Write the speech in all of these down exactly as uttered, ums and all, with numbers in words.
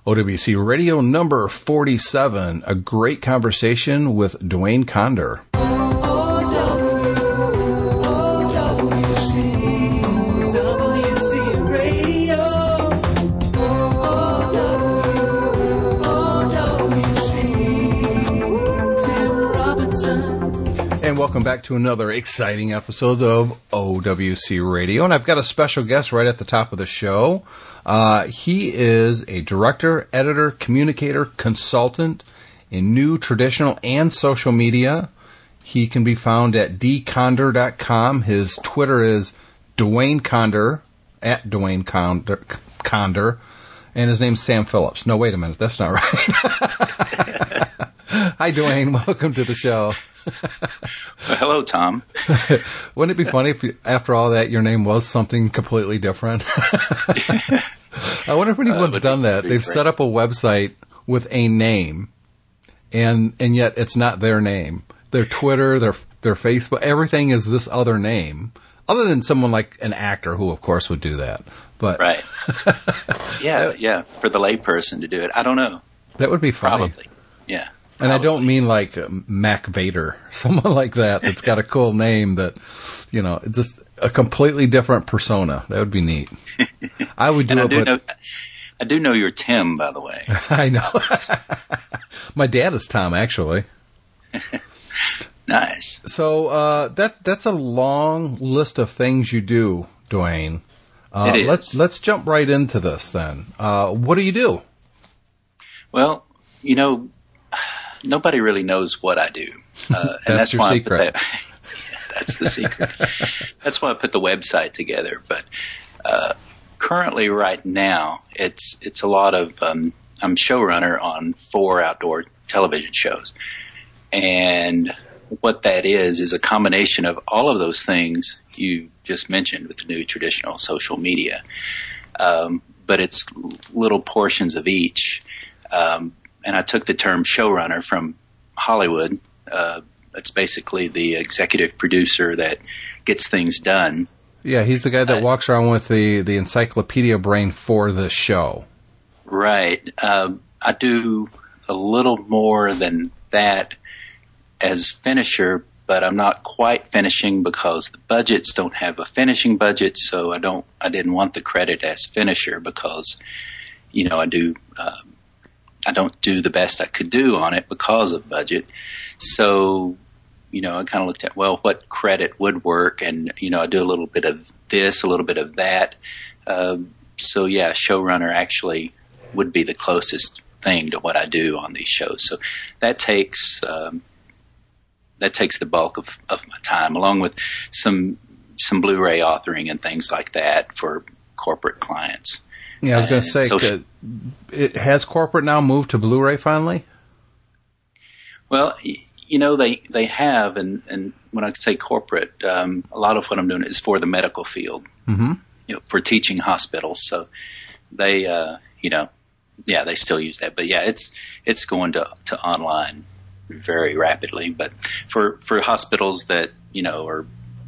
O W C Radio number forty-seven, a great conversation with Dwayne Conder. And welcome back to another exciting episode of O W C Radio. And I've got a special guest right at the top of the show. Uh, he is a director, editor, communicator, consultant in new, traditional, and social media. He can be found at d conder dot com. His Twitter is Dwayne Conder, at Dwayne Conder, Conder. And his name's Sam Phillips. No, wait a minute. That's not right. Hi, Dwayne. Welcome to the show. Well, hello, Tom. Wouldn't it be funny if, you, after all that, your name was something completely different? I wonder if anyone's uh, done that. They've great. set up a website with a name, and and yet it's not their name. Their Twitter, their their Facebook, everything is this other name, other than someone like an actor who, of course, would do that. But right. Yeah, yeah. For the layperson to do it, I don't know. That would be funny. Probably. Yeah. And Probably. I don't mean like uh, Mac Vader, someone like that that's got a cool name that, you know, it's just a completely different persona. That would be neat. I would do and I it, do but know, I do know you're Tim, by the way. I know. My dad is Tom, actually. Nice. So uh, that that's a long list of things you do, Dwayne. Uh, it is. Let's let's jump right into this then. Uh, what do you do? Well, you know. Nobody really knows what I do. Uh, and that's, that's your why secret. I put that, yeah, that's the secret. That's why I put the website together. But uh, currently, right now, it's it's a lot of um, I'm showrunner on four outdoor television shows, and what that is is a combination of all of those things you just mentioned with the new traditional social media. Um, but it's little portions of each. Um, And I took the term showrunner from Hollywood. Uh, it's basically the executive producer that gets things done. Yeah, he's the guy that uh, walks around with the, the encyclopedia brain for the show. Right. Uh, I do a little more than that as finisher, but I'm not quite finishing because the budgets don't have a finishing budget, so I don't. I didn't want the credit as finisher because, you know, I do. Uh, I don't do the best I could do on it because of budget. So, you know, I kind of looked at, well, what credit would work? And, you know, I do a little bit of this, a little bit of that. Um, so, yeah, showrunner actually would be the closest thing to what I do on these shows. So that takes um, that takes the bulk of, of my time, along with some some Blu-ray authoring and things like that for corporate clients. Yeah, I was going to say, so, it has corporate now moved to Blu-ray finally? Well, you know, they, they have, and, and when I say corporate, um, a lot of what I'm doing is for the medical field, mm-hmm. you know, for teaching hospitals. So they, uh, you know, yeah, they still use that. But yeah, it's it's going to, to online very rapidly. But for, for hospitals that, you know, are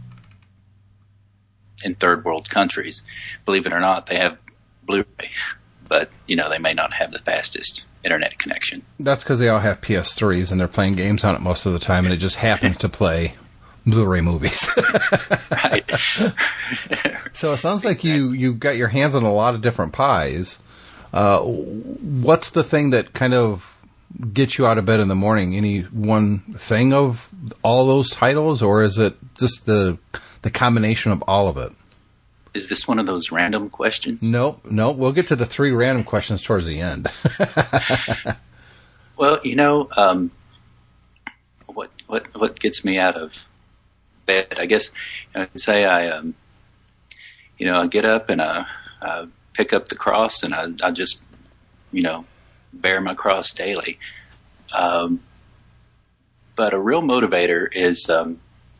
in third world countries, believe it or not, they have Blu-ray, but you know they may not have the fastest internet connection. That's because they all have P S threes and they're playing games on it most of the time, and it just happens to play Blu-ray movies. Right. So it sounds like you you've got your hands on a lot of different pies. Uh, what's the thing that kind of gets you out of bed in the morning? Any one thing of all those titles, or is it just the the combination of all of it? Is this one of those random questions? No, no. We'll get to the three random questions towards the end. Well, you know, um, what what what gets me out of bed? I guess you know, I can say I, um, you know, I get up and I, I pick up the cross and I, I just, you know, bear my cross daily. Um, but a real motivator is. Um,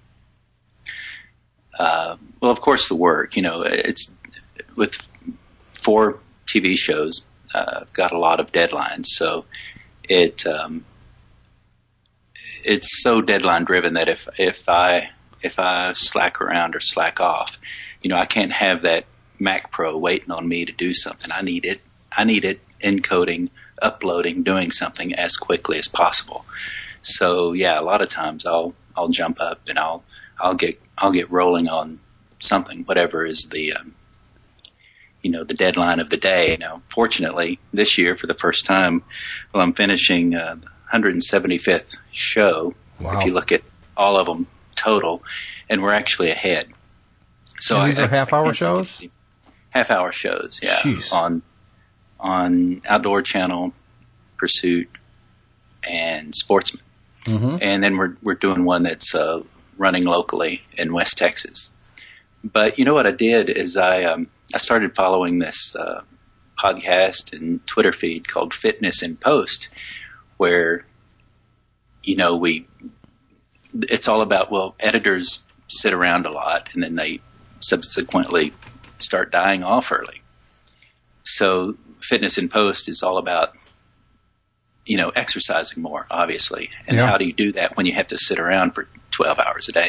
Uh, well, of course, the work. You know, it's with four T V shows. Uh, I've got a lot of deadlines, so it um, it's so deadline driven that if if I if I slack around or slack off, you know, I can't have that Mac Pro waiting on me to do something. I need it. I need it encoding, uploading, doing something as quickly as possible. So yeah, a lot of times I'll I'll jump up and I'll I'll get I'll get rolling on something, whatever is the um, you know the deadline of the day. Now, fortunately, this year for the first time, well, I'm finishing uh, the one hundred seventy-fifth show. Wow. If you look at all of them total, and we're actually ahead. So and these I, are half-hour I shows. Half-hour shows, yeah. Jeez. On on Outdoor Channel, Pursuit, and Sportsman. Mm-hmm. And then we're we're doing one that's uh, running locally in West Texas. But you know what I did is I um, I started following this uh, podcast and Twitter feed called Fitness in Post, where you know we it's all about, well, editors sit around a lot and then they subsequently start dying off early. So Fitness in Post is all about you know, exercising more, obviously. And yeah. How do you do that when you have to sit around for twelve hours a day?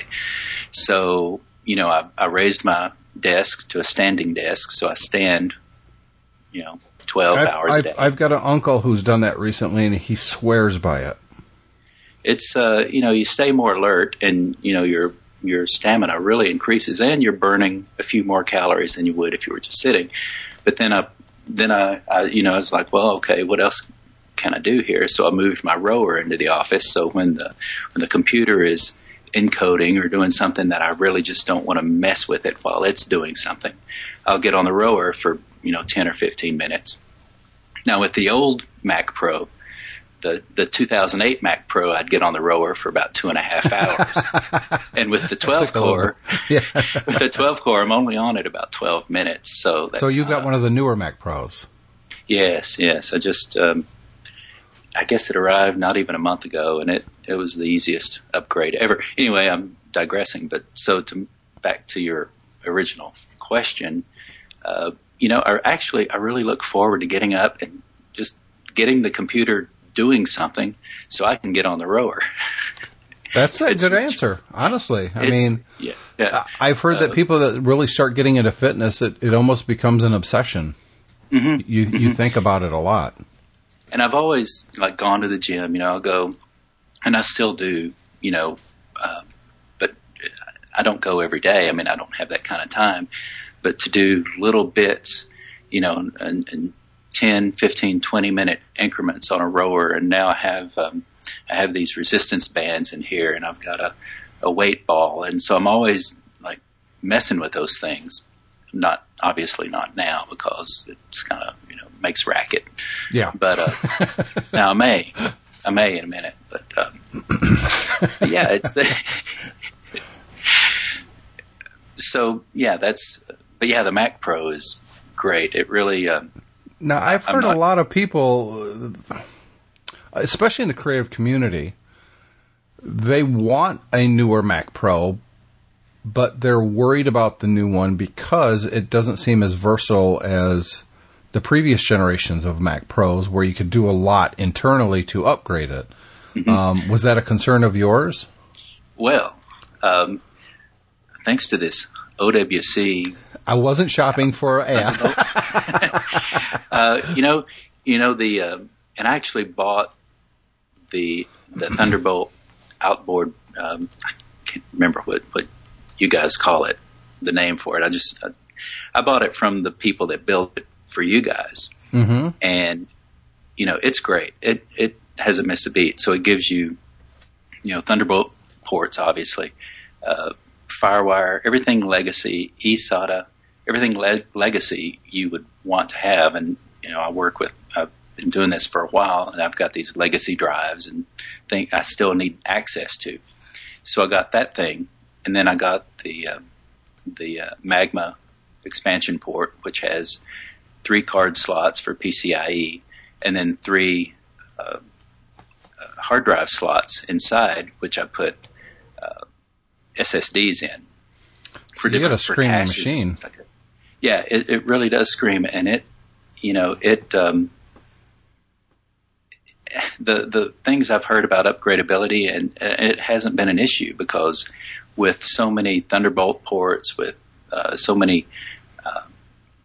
So, you know, I, I raised my desk to a standing desk, so I stand, you know, twelve I've, hours I've, a day. I've got an uncle who's done that recently, and he swears by it. It's, uh, you know, you stay more alert, and, you know, your your stamina really increases, and you're burning a few more calories than you would if you were just sitting. But then I, then I, I you know, I was like, well, okay, what else can I do here? So I moved my rower into the office. So when the when the computer is encoding or doing something that I really just don't want to mess with it while it's doing something, I'll get on the rower for, you know, ten or fifteen minutes. Now with the old Mac Pro, the the two thousand eight Mac Pro, I'd get on the rower for about two and a half hours. And with the twelve core, yeah. with the twelve core, I'm only on it about twelve minutes. So that, so you've got uh, one of the newer Mac Pros. Yes, yes. I just um, I guess it arrived not even a month ago, and it, it was the easiest upgrade ever. Anyway, I'm digressing, but so to back to your original question, uh, you know, I actually I really look forward to getting up and just getting the computer doing something so I can get on the rower. That's a good answer, honestly. I mean, yeah, yeah. I've heard that uh, people that really start getting into fitness, it, it almost becomes an obsession. Mm-hmm, you mm-hmm. you think about it a lot. And I've always like gone to the gym, you know, I'll go, and I still do, you know, uh, but I don't go every day. I mean, I don't have that kind of time. But to do little bits, you know, and, and ten, fifteen, twenty minute increments on a rower, and now I have um, I have these resistance bands in here, and I've got a, a weight ball, and so I'm always like messing with those things. Not obviously not now because it's kind of, you know, makes racket. Yeah. But uh, now I may, I may in a minute. But, um, but yeah, it's so yeah. That's but yeah, the Mac Pro is great. It really. Um, now I've heard not, a lot of people, especially in the creative community, they want a newer Mac Pro, but they're worried about the new one because it doesn't seem as versatile as the previous generations of Mac Pros, where you could do a lot internally to upgrade it. Mm-hmm. Um, was that a concern of yours? Well, um, thanks to this O W C, I wasn't shopping for an app. uh, you know, you know the, uh, and I actually bought the the Thunderbolt outboard. Um, I can't remember what what you guys call it, the name for it. I just I, I bought it from the people that built it for you guys, mm-hmm. and you know it's great. It it hasn't missed a beat. So it gives you, you know, Thunderbolt ports, obviously, uh, FireWire, everything legacy, eSATA, everything le- legacy you would want to have. And you know, I work with. I've been doing this for a while, and I've got these legacy drives, and think I still need access to. So I got that thing, and then I got the uh, the uh, Magma expansion port, which has three card slots for P C I E, and then three uh, uh, hard drive slots inside, which I put uh, S S Ds in. For so you got a screaming machine. Like that. Yeah, it, it really does scream, and it, you know, it. Um, the the things I've heard about upgradability, and it hasn't been an issue because with so many Thunderbolt ports, with uh, so many uh,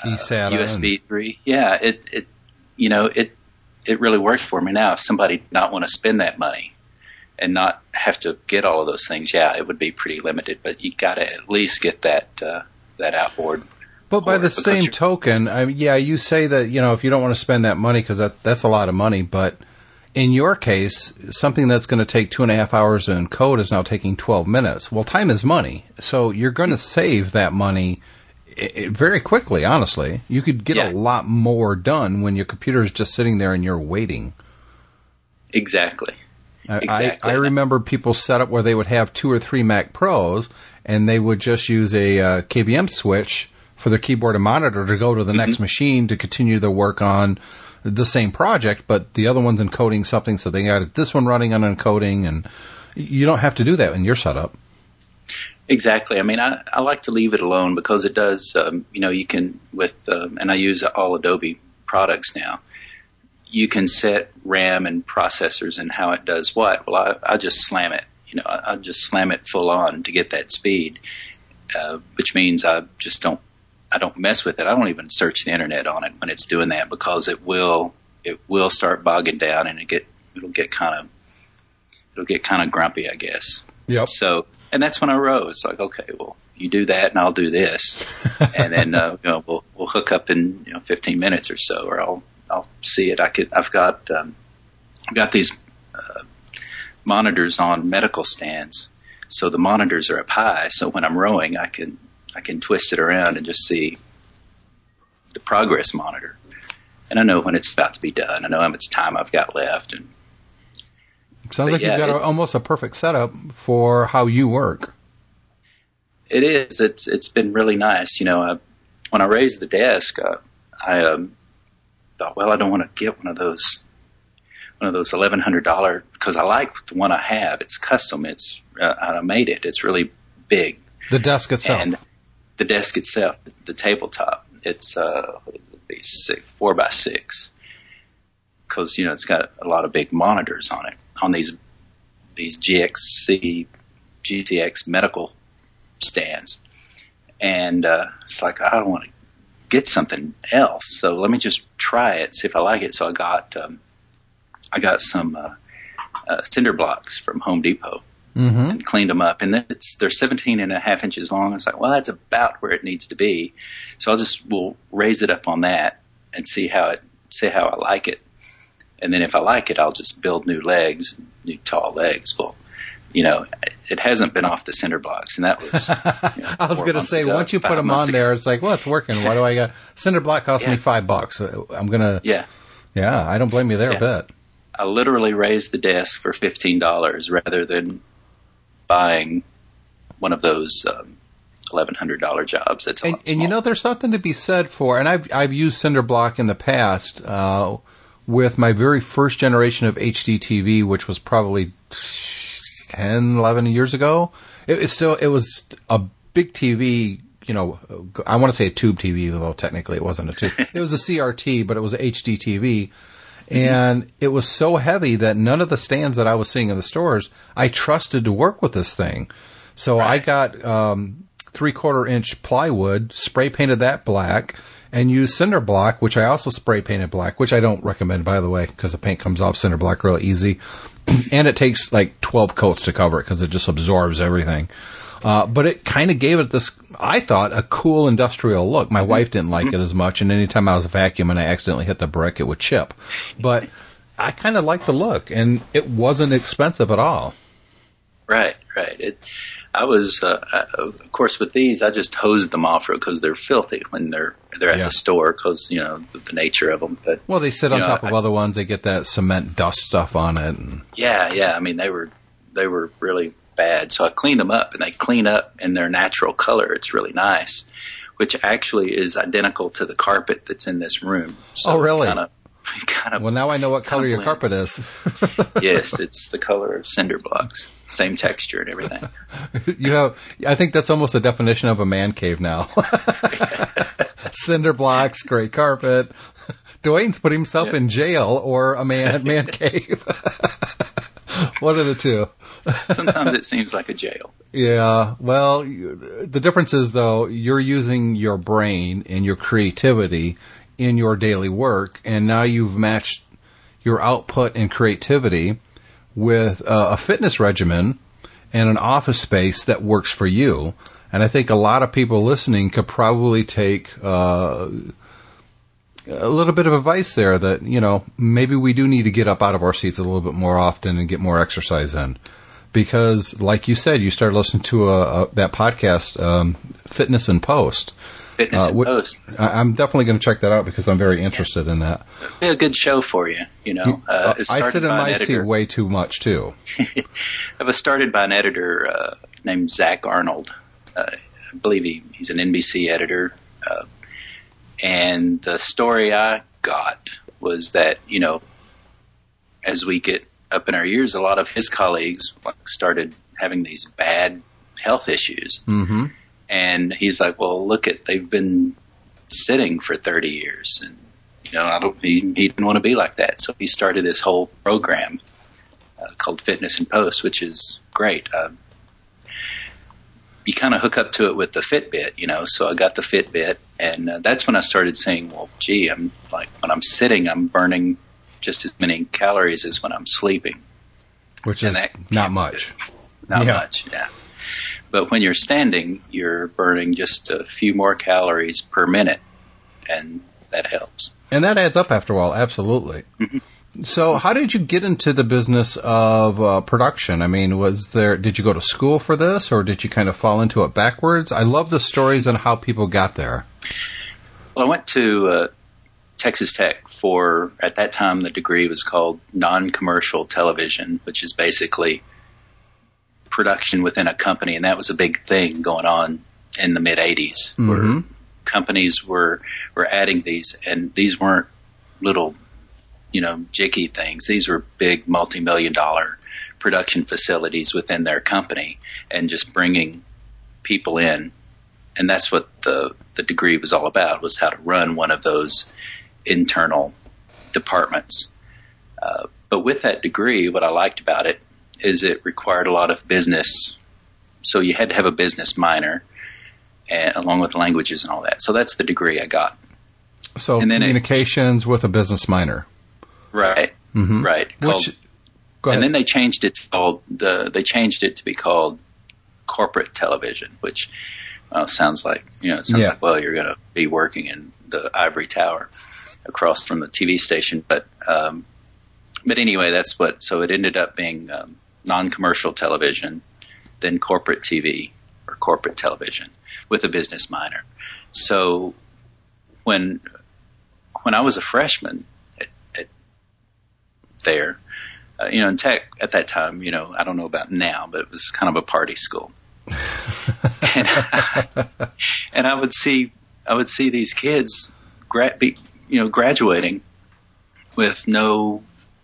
uh, U S B three. Yeah, it it you know it it really works for me now. If somebody did not want to spend that money and not have to get all of those things, yeah, it would be pretty limited. But you got to at least get that uh, that outboard. But by the same token, I mean, yeah, you say that, you know, if you don't want to spend that money, because that, that's a lot of money, but in your case, something that's going to take two and a half hours to encode is now taking twelve minutes. Well, time is money, so you're going to save that money I- very quickly, honestly. You could get yeah. a lot more done when your computer is just sitting there and you're waiting. Exactly. I, exactly. I, I remember people set up where they would have two or three Mac Pros, and they would just use a uh, K V M switch for their keyboard and monitor to go to the mm-hmm. next machine to continue their work on the same project, but the other one's encoding something, so they got this one running on encoding, and you don't have to do that in your setup. Exactly. I mean, I, I like to leave it alone because it does, um, you know, you can, with, um, and I use all Adobe products now, you can set RAM and processors and how it does what. Well, I, I just slam it, you know, I, I just slam it full on to get that speed, uh, which means I just don't, I don't mess with it. I don't even search the internet on it when it's doing that, because it will it will start bogging down, and it get it'll get kind of it'll get kind of grumpy, I guess. Yep. So, and that's when I wrote. It's like, okay, well, you do that, and I'll do this, and then uh, you know we'll we'll hook up in you know fifteen minutes or so, or I'll I'll see it. I could I've got um, I've got these uh, monitors on medical stands, so the monitors are up high. So when I'm rowing, I can. I can twist it around and just see the progress monitor. And I know when it's about to be done. I know how much time I've got left. And sounds like yeah, you've got it, a, almost a perfect setup for how you work. It is. It's It's been really nice. You know, I, when I raised the desk, uh, I um, thought, well, I don't want to get one of those one of those eleven hundred dollars, because I like the one I have. It's custom. It's uh, I made it. It's really big. The desk itself. And the desk itself, the, the tabletop, it's uh, what would it be, six, four by six, because you know it's got a lot of big monitors on it, on these these G X C, G C X medical stands, and uh, it's like I don't want to get something else, so let me just try it, see if I like it. So I got um, I got some uh, uh, cinder blocks from Home Depot. Mm-hmm. And cleaned them up, and then it's they're seventeen and a half inches long. It's like, well, that's about where it needs to be. So I'll just we'll raise it up on that and see how it see how I like it. And then if I like it, I'll just build new legs, new tall legs. Well, you know, it hasn't been off the cinder blocks, and that was. You know, I was going to say, ago, once you put them on ago. there, it's like, well, it's working. Why do I got cinder block? Cost yeah. me five bucks. I'm gonna. Yeah. Yeah, I don't blame you there yeah. a bit. I literally raised the desk for fifteen dollars rather than buying one of those um, eleven hundred dollars jobs. That's a and, lot small. And you know, there's something to be said for, and I've I've used cinder block in the past uh, with my very first generation of H D T V, which was probably ten, eleven years ago. It, it still it was a big T V. You know, I want to say a tube T V, although technically it wasn't a tube. It was a C R T, but it was a H D T V. And it was so heavy that none of the stands that I was seeing in the stores, I trusted to work with this thing. So right. I got um, three-quarter inch plywood, spray painted that black, and used cinder block, which I also spray painted black, which I don't recommend, by the way, because the paint comes off cinder block really easy. And it takes like twelve coats to cover it because it just absorbs everything. Uh, but it kind of gave it this, I thought, a cool industrial look. My mm-hmm. wife didn't like mm-hmm. it as much, and anytime I was vacuuming and I accidentally hit the brick, it would chip. But I kind of liked the look, and it wasn't expensive at all. Right, right. It, I was, uh, I, of course, with these, I just hosed them off because they're filthy when they're they're at yeah. the store because, you know, the, the nature of them. But well, they sit on know, top of I, other ones. They get that cement dust stuff on it. And yeah, yeah. I mean, they were they were really bad. So I cleaned them up, and they clean up in their natural color. It's really nice, which actually is identical to the carpet that's in this room. So oh, really? Kind of, kind of, well, now I know what color your carpet is. Yes, it's the color of cinder blocks. Same texture and everything. You have, I think that's almost a definition of a man cave now. Cinder blocks, gray carpet. Dwayne's put himself yeah. in jail or a man man cave. One of the two. Sometimes it seems like a jail. Yeah. Well, the difference is, though, you're using your brain and your creativity in your daily work, and now you've matched your output and creativity with uh, a fitness regimen and an office space that works for you. And I think a lot of people listening could probably take uh, a little bit of advice there that, you know, maybe we do need to get up out of our seats a little bit more often and get more exercise in. Because, like you said, you started listening to a, a, that podcast, um, Fitness in Post. Fitness uh, in what, Post. I, I'm definitely going to check that out because I'm very interested yeah. in that. It'll be a good show for you, you know. Uh, it I sit in my editor. seat way too much, too. It was started by an editor uh, named Zach Arnold. Uh, I believe he, he's an N B C editor. Uh, and the story I got was that, you know, as we get up in our years, a lot of his colleagues started having these bad health issues. Mm-hmm. And he's like, well, look at, they've been sitting for thirty years. And, you know, I don't, he, he didn't want to be like that. So he started this whole program uh, called Fitness in Post, which is great. Uh, you kind of hook up to it with the Fitbit, you know, so I got the Fitbit. And uh, that's when I started saying, well, gee, I'm like, when I'm sitting, I'm burning just as many calories as when I'm sleeping. Which is not much. Not yeah. much, yeah. But when you're standing, you're burning just a few more calories per minute, and that helps. And that adds up after a while, absolutely. Mm-hmm. So how did you get into the business of uh, production? I mean, was there, did you go to school for this, or did you kind of fall into it backwards? I love the stories on how people got there. Well, I went to uh, Texas Tech for, at that time, the degree was called non-commercial television, which is basically production within a company, and that was a big thing going on in the mid-eighties, mm-hmm. where companies were were adding these, and these weren't little, you know, jicky things. These were big multi-million dollar production facilities within their company, and just bringing people in, and that's what the the degree was all about, was how to run one of those internal departments. Uh, but with that degree, what I liked about it is it required a lot of business. So you had to have a business minor, and, along with languages and all that. So that's the degree I got. So and then communications it, with a business minor. Right, mm-hmm. right. Called, Which, go ahead. And then they changed it to called the. They changed it to be called corporate television, which uh, sounds like you know. It sounds yeah. like well, you're going to be working in the ivory tower across from the T V station, but um, but anyway, that's what. So it ended up being um, non-commercial television, then corporate T V or corporate television with a business minor. So when when I was a freshman at, at there, uh, you know, in Tech at that time, you know, I don't know about now, but it was kind of a party school, and, I, and I would see I would see these kids gra- be, you know, graduating with no.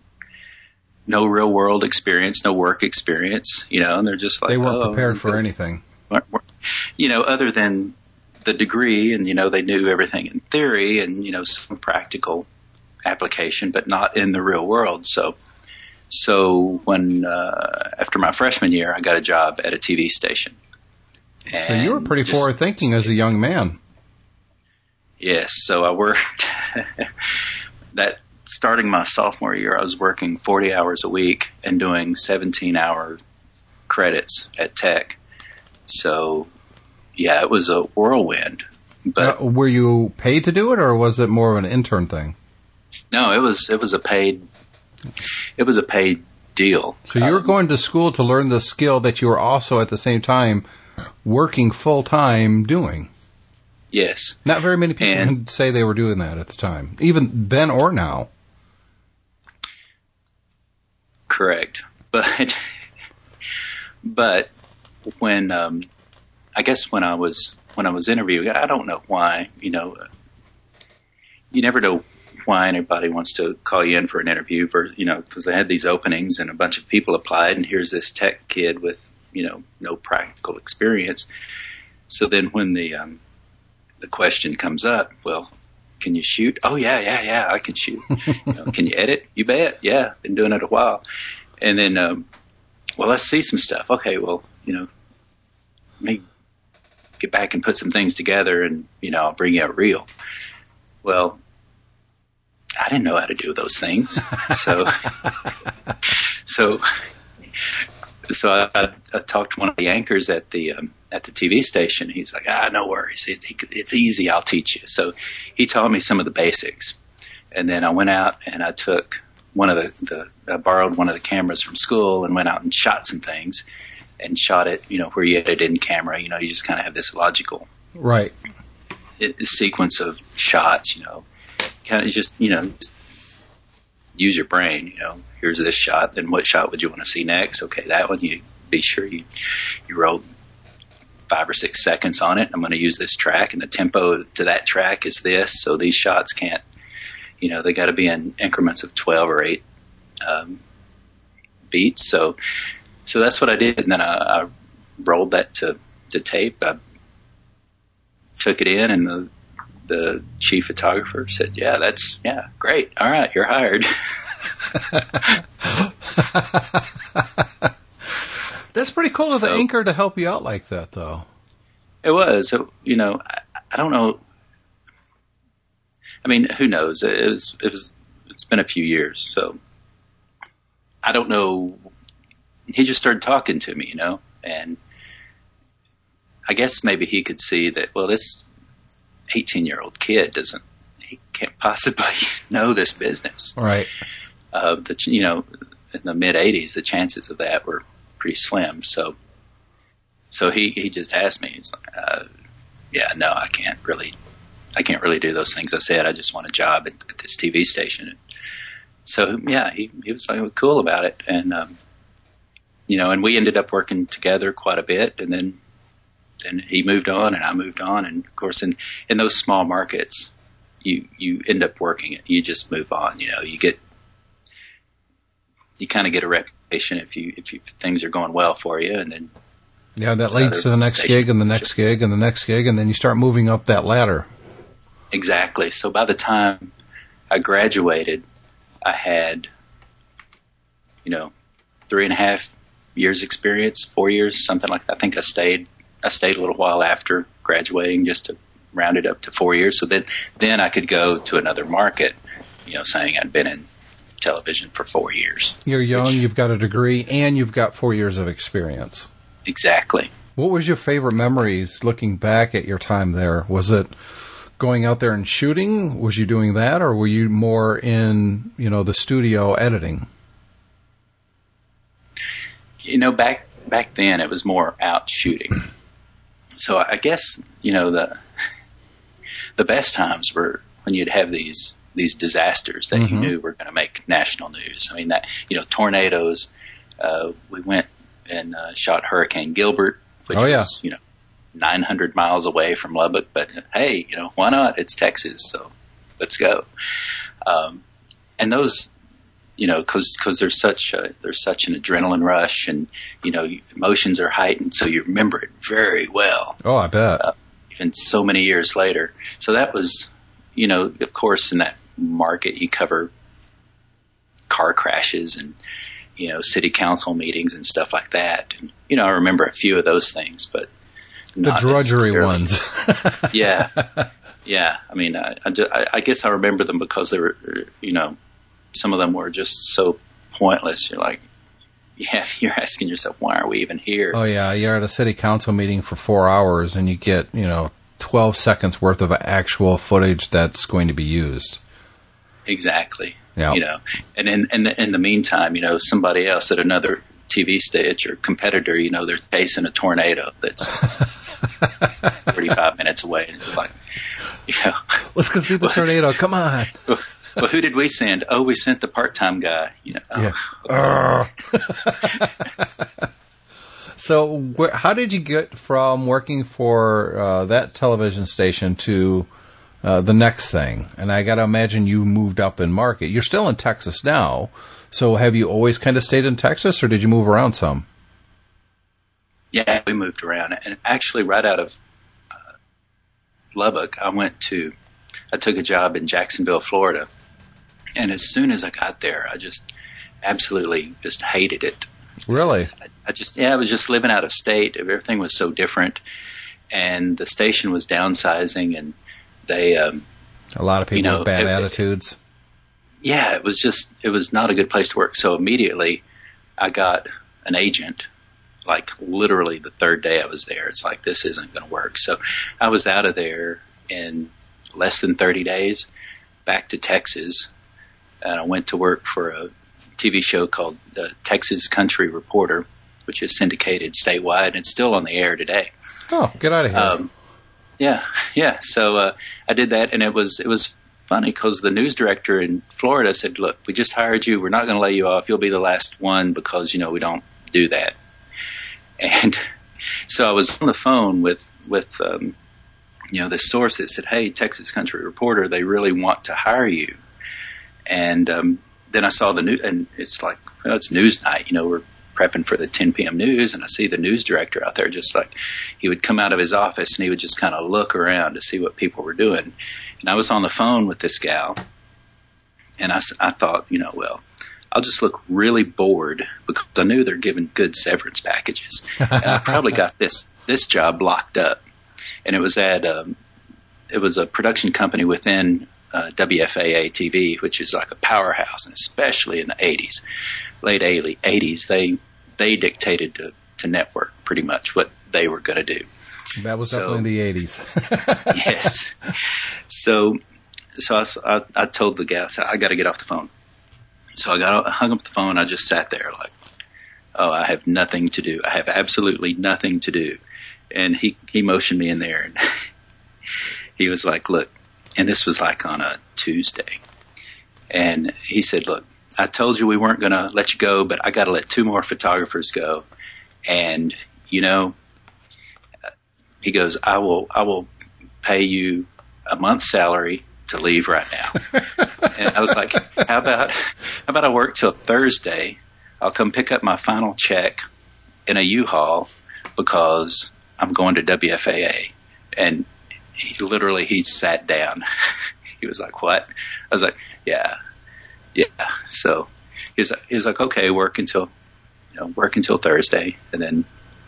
no real world experience, no work experience, you know, and they're just like, they weren't oh, prepared for anything, you know, other than the degree, and, you know, they knew everything in theory and, you know, some practical application, but not in the real world. So, so when, uh, after my freshman year, I got a job at a T V station. So you were pretty forward thinking as a young man. Yes. So I worked that, starting my sophomore year, I was working forty hours a week and doing seventeen hour credits at Tech. So, yeah, it was a whirlwind. But uh, were you paid to do it, or was it more of an intern thing? No, it was it was a paid it was a paid deal. So you were um, going to school to learn the skill that you were also at the same time working full time doing. Yes. Not very many people and, can say they were doing that at the time, even then or now. Correct. But but when um, I guess when I was when I was interviewing, I don't know why, you know, you never know why anybody wants to call you in for an interview, for, you know, because they had these openings and a bunch of people applied, and here's this tech kid with, you know, no practical experience. So then when the um, the question comes up, well, can you shoot? Oh, yeah, yeah, yeah, I can shoot. You know, can you edit? You bet. Yeah, been doing it a while. And then um, well, let's see some stuff. Okay, well, you know, let me get back and put some things together, and you know, I'll bring you a reel. Well, I didn't know how to do those things, so so so I, I, I talked to one of the anchors at the um, at the T V station. He's like, ah, no worries, it, it, it's easy. I'll teach you. So he taught me some of the basics, and then I went out and I took one of the, the I borrowed one of the cameras from school and went out and shot some things, and shot it, you know, where you edit in camera. You know, you just kind of have this logical right it, sequence of shots. You know, kind of just you know just use your brain. You know, here's this shot. Then what shot would you want to see next? Okay, that one. You be sure you you roll five or six seconds on it. I'm going to use this track, and the tempo to that track is this. So these shots can't. You know, they got to be in increments of twelve or eight um, beats. So, so that's what I did, and then I, I rolled that to, to tape. I took it in, and the the chief photographer said, "Yeah, that's yeah, great. All right, you're hired." That's pretty cool of the so, anchor to help you out like that, though. It was. So, you know, I, I don't know. I mean, who knows? It was, it was, it's been a few years, so I don't know. He just started talking to me, you know, and I guess maybe he could see that, well, this eighteen-year-old kid doesn't, he can't possibly know this business. Right. Uh, the, you know, in the mid-eighties, the chances of that were pretty slim. So, so he, he just asked me, he's like, uh, yeah, no, I can't really. I can't really do those things. I said, I just want a job at, at this T V station. And so, yeah, he, he was like, cool about it. And, um, you know, and we ended up working together quite a bit. And then, then he moved on and I moved on. And of course, in, in those small markets, you, you end up working it. You just move on, you know, you get, you kind of get a reputation if you, if you, things are going well for you. And then, yeah, that leads to the next gig and the next gig and the next gig. And then you start moving up that ladder. Exactly. So by the time I graduated, I had, you know, three and a half years experience, four years, something like that. I think I stayed, I stayed a little while after graduating just to round it up to four years. So then, then I could go to another market, you know, saying I'd been in television for four years. You're young, which, you've got a degree, and you've got four years of experience. Exactly. What was your favorite memories looking back at your time there? Was it going out there and shooting? Was you doing that, or were you more in, you know, the studio editing? You know, back back then it was more out shooting. So I guess, you know, the the best times were when you'd have these these disasters that mm-hmm. you knew were going to make national news. I mean, that, you know, tornadoes. Uh, we went and uh, shot Hurricane Gilbert, which oh, yeah. was, you know, nine hundred miles away from Lubbock, but hey, you know, why not? It's Texas, so let's go. Um, and those, you know, cause, cause there's such a, there's such an adrenaline rush, and, you know, emotions are heightened. So you remember it very well. Oh, I bet. Uh, even so many years later. So that was, you know, of course, in that market, you cover car crashes and, you know, city council meetings and stuff like that. And, you know, I remember a few of those things, but the drudgery ones. yeah. Yeah. I mean, I, I, just, I, I guess I remember them because they were, you know, some of them were just so pointless. You're like, yeah, you're asking yourself, why are we even here? Oh, yeah. You're at a city council meeting for four hours and you get, you know, twelve seconds worth of actual footage that's going to be used. Exactly. Yeah. You know, and in, in, the, in the meantime, you know, somebody else at another T V stage or competitor, you know, they're chasing a tornado that's thirty-five minutes away. And it's like, you know, let's go see the well, tornado. Come on. Well, who did we send? Oh, we sent the part-time guy. You know. Oh, yeah. Okay. So, wh- how did you get from working for uh, that television station to uh, the next thing? And I got to imagine you moved up in market. You're still in Texas now. So have you always kind of stayed in Texas, or did you move around some? Yeah, we moved around. And actually, right out of uh, Lubbock, I went to, I took a job in Jacksonville, Florida. And as soon as I got there, I just absolutely just hated it. Really? I, I just, yeah, I was just living out of state. Everything was so different. And the station was downsizing, and they, um, a lot of people you know, with bad it, attitudes. Yeah, it was just, it was not a good place to work. So immediately I got an agent, like literally the third day I was there. It's like, this isn't going to work. So I was out of there in less than thirty days, back to Texas. And I went to work for a T V show called the Texas Country Reporter, which is syndicated statewide, and it's still on the air today. Oh, get out of here. Um, yeah, yeah. So uh, I did that, and it was it was funny because the news director in Florida said, look, we just hired you. We're not going to lay you off. You'll be the last one because, you know, we don't do that. And so I was on the phone with, with um, you know, this source that said, hey, Texas Country Reporter, they really want to hire you. And um, then I saw the news, and it's like, well, it's news night. You know, we're prepping for the ten p.m. news, and I see the news director out there just like, he would come out of his office, and he would just kind of look around to see what people were doing. And I was on the phone with this gal, and I, I thought, you know, well, I'll just look really bored because I knew they're giving good severance packages. And I probably got this this job locked up. And it was at um, it was a production company within uh, W F A A T V, which is like a powerhouse, and especially in the eighties, late eighties, they they dictated to, to network pretty much what they were going to do. That was so, definitely the eighties. Yes. So, so I, I, I told the guy, I said, I got to get off the phone. So I got I hung up the phone. I just sat there like, oh, I have nothing to do. I have absolutely nothing to do. And he, he motioned me in there, and he was like, look, and this was like on a Tuesday. And he said, look, I told you we weren't going to let you go, but I got to let two more photographers go. And, you know, he goes, I will, I will pay you a month's salary to leave right now. And I was like, how about, how about I work till Thursday? I'll come pick up my final check in a U-Haul because I'm going to W F A A. And he literally, he sat down. He was like, what? I was like, yeah, yeah. So he was, he was like, okay, work until, you know, work until Thursday. And then,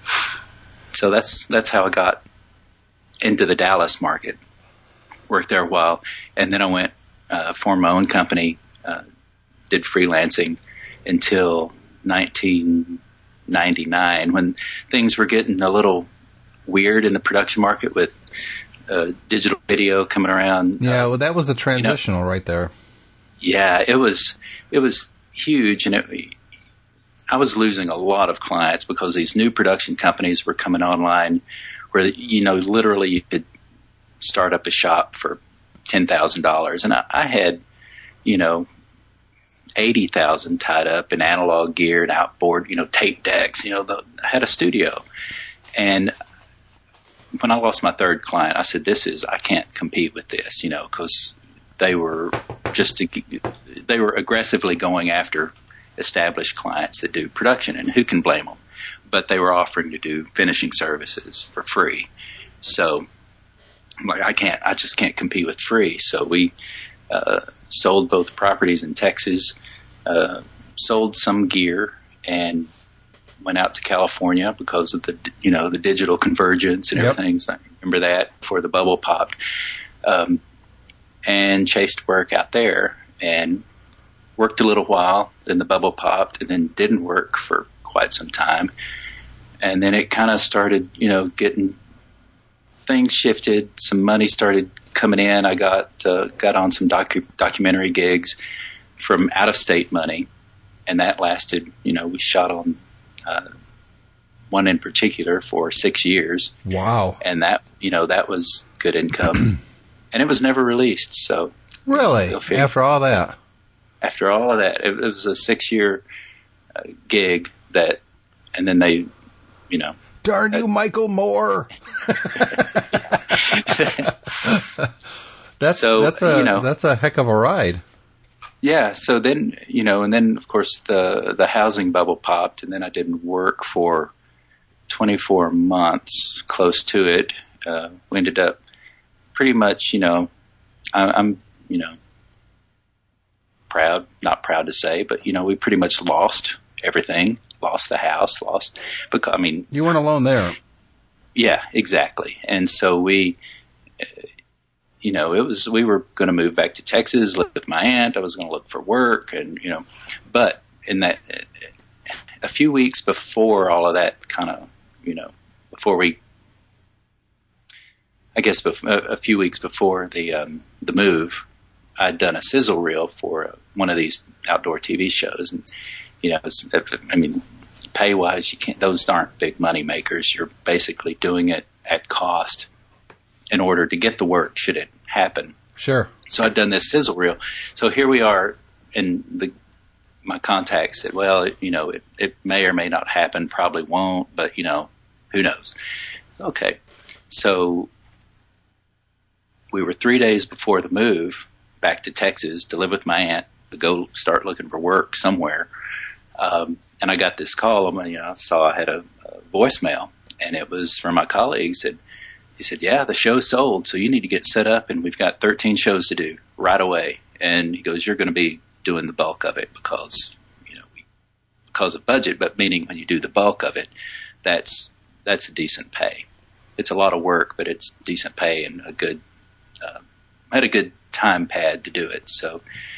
so that's, that's how I got into the Dallas market. Worked there a while, and then I went, uh, formed my own company, uh, did freelancing until nineteen ninety-nine, when things were getting a little weird in the production market with uh, digital video coming around. Yeah, uh, well, that was a transitional you know, right there. Yeah, it was it was huge, and it, I was losing a lot of clients because these new production companies were coming online where, you know, literally you could start up a shop for ten thousand dollars. And I, I had, you know, eighty thousand tied up in analog gear and outboard, you know, tape decks, you know, the, I had a studio. And when I lost my third client, I said, this is, I can't compete with this, you know, because they were just, they were aggressively going after established clients that do production, and who can blame them? But they were offering to do finishing services for free. So I'm like, I can't, I just can't compete with free. So we uh, sold both properties in Texas, uh, sold some gear, and went out to California because of the, you know, the digital convergence and Yep. everything. So I remember that before the bubble popped, um, and chased work out there and worked a little while. Then the bubble popped, and then didn't work for quite some time. And then it kind of started, you know, getting things shifted. Some money started coming in. I got uh, got on some docu- documentary gigs from out of state money, and that lasted. You know, we shot on uh, one in particular for six years. Wow! And that, you know, that was good income, and it was never released. So really, after all that, after all of that, it, it was a six year uh, gig that, and then they, you know. Darn you, Michael Moore! that's so, that's a you know, that's a heck of a ride. Yeah. So then, you know, and then of course the the housing bubble popped, and then I didn't work for twenty-four months, close to it. Uh, we ended up pretty much, you know, I, I'm, you know, proud, not proud to say, but you know, we pretty much lost everything. lost the house, lost, because, I mean. You weren't alone there. Yeah, exactly. And so we, you know, it was, we were going to move back to Texas, live with my aunt. I was going to look for work and, you know, but in that, a few weeks before all of that kind of, you know, before we, I guess bef- a few weeks before the, um, the move, I'd done a sizzle reel for one of these outdoor T V shows. And, you know, it was, I mean, pay wise, you can't, those aren't big money makers. You're basically doing it at cost in order to get the work should it happen. Sure. So I'd done this sizzle reel. So here we are, and the, my contact said, well, it, you know, it, it may or may not happen, probably won't, but, you know, who knows? So, okay. So we were three days before the move back to Texas to live with my aunt, to go start looking for work somewhere. Um, and I got this call. You know, I saw I had a, a voicemail, and it was from my colleague. Said, he said, yeah, the show's sold, so you need to get set up, and we've got thirteen shows to do right away. And he goes, you're going to be doing the bulk of it because, you know, we, because of budget, but meaning when you do the bulk of it, that's that's a decent pay. It's a lot of work, but it's decent pay and a good. Uh, I had a good time pad to do it, so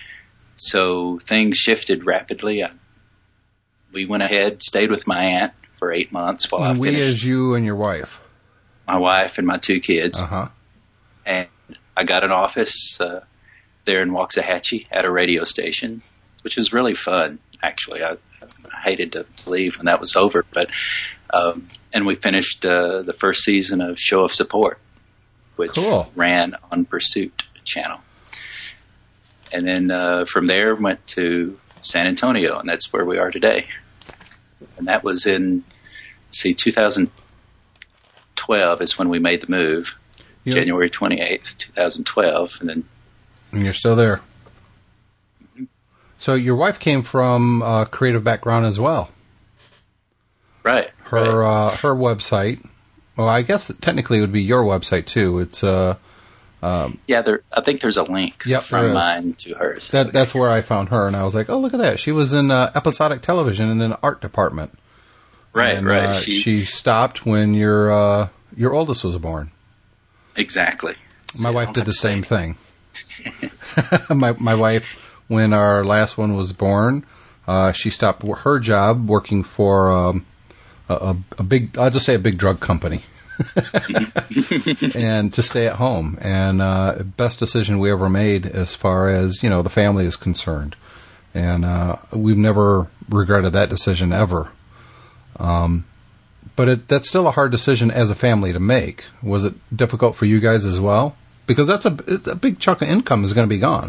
so things shifted rapidly. I, we went ahead, stayed with my aunt for eight months while and I we finished. As you and your wife, my wife and my two kids, uh-huh. And I got an office uh, there in Waxahachie at a radio station, which was really fun. Actually, I, I hated to leave when that was over, but um, and we finished uh, the first season of Show of Support, which cool. ran on Pursuit Channel. And then uh, from there went to San Antonio, and that's where we are today. And that was in, see, two thousand twelve is when we made the move, yep. January twenty-eighth, twenty twelve, and then... And you're still there. Mm-hmm. So your wife came from a creative background as well. Right. Her right. Uh, her website, well, I guess technically it would be your website too. It's... Uh, Um, yeah, there. I think there's a link yep, from mine to hers. That, that's where I found her, and I was like, "Oh, look at that! She was in uh, episodic television in an art department." Right, and, right. Uh, she, she stopped when your uh, your oldest was born. Exactly. My so wife did the same thing. my my wife, when our last one was born, uh, she stopped her job working for um, a, a big. I'll just say a big drug company. And to stay at home, and uh, best decision we ever made as far as, you know, the family is concerned, and uh, we've never regretted that decision ever. Um, but it, that's still a hard decision as a family to make. Was it difficult for you guys as well? Because that's a, a big chunk of income is going to be gone.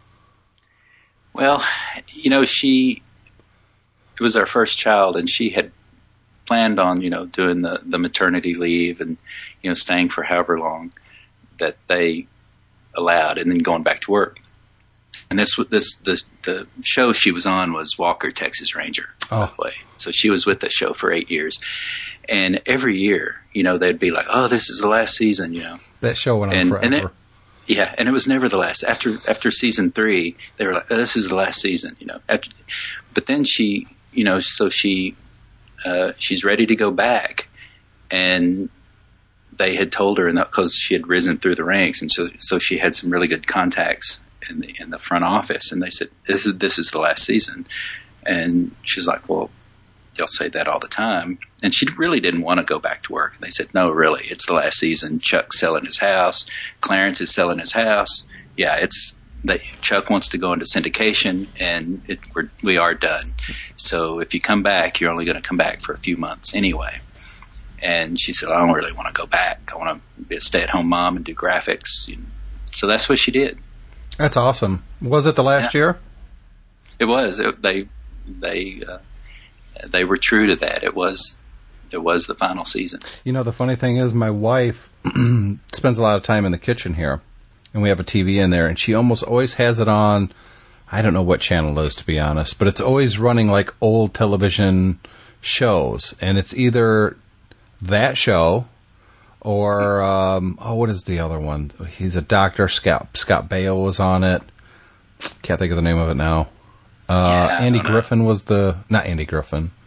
Well, you know, she it was our first child, and she had planned on, you know, doing the, the maternity leave and, you know, staying for however long that they allowed, and then going back to work. And this, this, this the show she was on was Walker, Texas Ranger. Oh. By the way. So she was with the show for eight years. And every year, you know, they'd be like, oh, this is the last season, you know. That show went on and, forever. And it, yeah, and it was never the last. After after season three, they were like, oh, this is the last season, you know. After, but then she, you know, so she... Uh, she's ready to go back, and they had told her, and because she had risen through the ranks, and so so she had some really good contacts in the in the front office, and they said, "This is this is the last season," and she's like, "Well, they'll say that all the time," and she really didn't want to go back to work. And they said, "No, really, it's the last season. Chuck's selling his house, Clarence is selling his house. Yeah, it's." That Chuck wants to go into syndication, and it, we're, we are done. So if you come back, you're only going to come back for a few months anyway. And she said, I don't really want to go back. I want to be a stay-at-home mom and do graphics. So that's what she did. That's awesome. Was it the last yeah. year? It was. It, they they uh, they were true to that. It was it was the final season. You know, the funny thing is, my wife spends a lot of time in the kitchen here. And we have a T V in there, and she almost always has it on. I don't know what channel it is, to be honest, but it's always running like old television shows. And it's either that show or, um, oh, what is the other one? He's a doctor. Scott, Scott Baio was on it. Can't think of the name of it now. Uh, yeah, Andy Griffin was the, not Andy Griffin.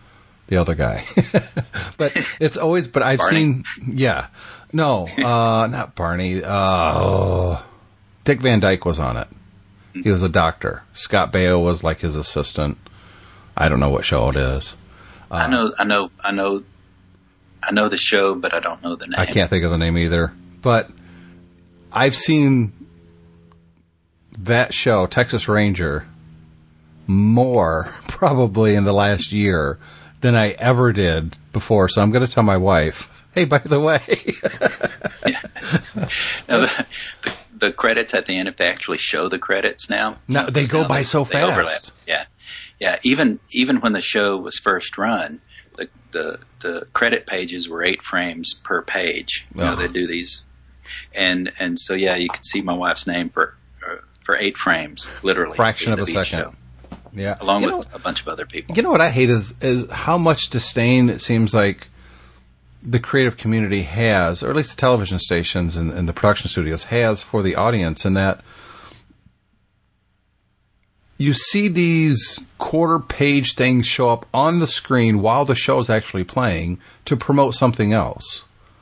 the other guy. But it's always, but I've Barney? seen, yeah. No, uh, not Barney. Uh, oh, Dick Van Dyke was on it. He was a doctor. Scott Baio was like his assistant. I don't know what show it is. Uh, I know, I know, I know, I know the show, but I don't know the name. I can't think of the name either. But I've seen that show, Texas Ranger, more probably in the last year than I ever did before. So I'm going to tell my wife, hey, by the way. Yeah. Now, the, the, the credits at the end, if they actually show the credits now. No, they go now by they, so they fast. Overlap. Yeah. Yeah. Even, even when the show was first run, the, the, the credit pages were eight frames per page. You know, Ugh. they do these. And, and so, yeah, you could see my wife's name for, uh, for eight frames, literally. Fraction of a each second. show, Yeah. along You with know, a bunch of other people. You know what I hate is is how much disdain it seems like the creative community has, or at least the television stations and, and the production studios has for the audience, and that you see these quarter page things show up on the screen while the show is actually playing to promote something else.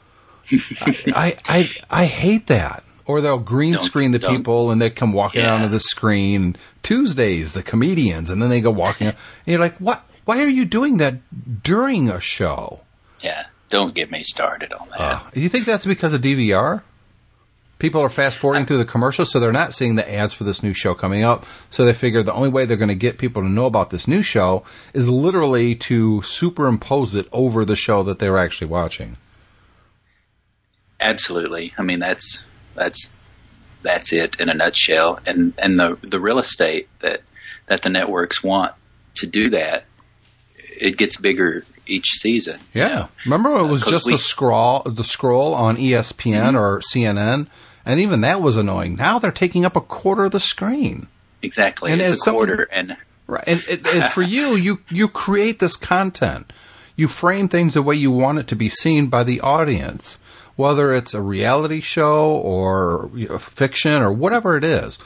I, I I hate that. Or they'll green Don't- screen the don't- people and they come walking Yeah. onto the screen. Tuesdays, the comedians, and then they go walking. And you're like, what? Why are you doing that during a show? Yeah. Don't get me started on that. Uh, you think that's because of D V R? People are fast forwarding through the commercials, so they're not seeing the ads for this new show coming up. So they figure the only way they're going to get people to know about this new show is literally to superimpose it over the show that they're actually watching. Absolutely. I mean, that's that's that's it in a nutshell. And and the the real estate that that the networks want to do that, it gets bigger each season. you Yeah. know. Remember it was Uh, 'cause just we- the scroll the scroll on E S P N Mm-hmm. or C N N, and even that was annoying. Now they're taking up a quarter of the screen. Exactly. And it's as a someone- quarter, and Right. And, and, and for you, you you create this content. You frame things the way you want it to be seen by the audience, whether it's a reality show or you know, fiction or whatever it is.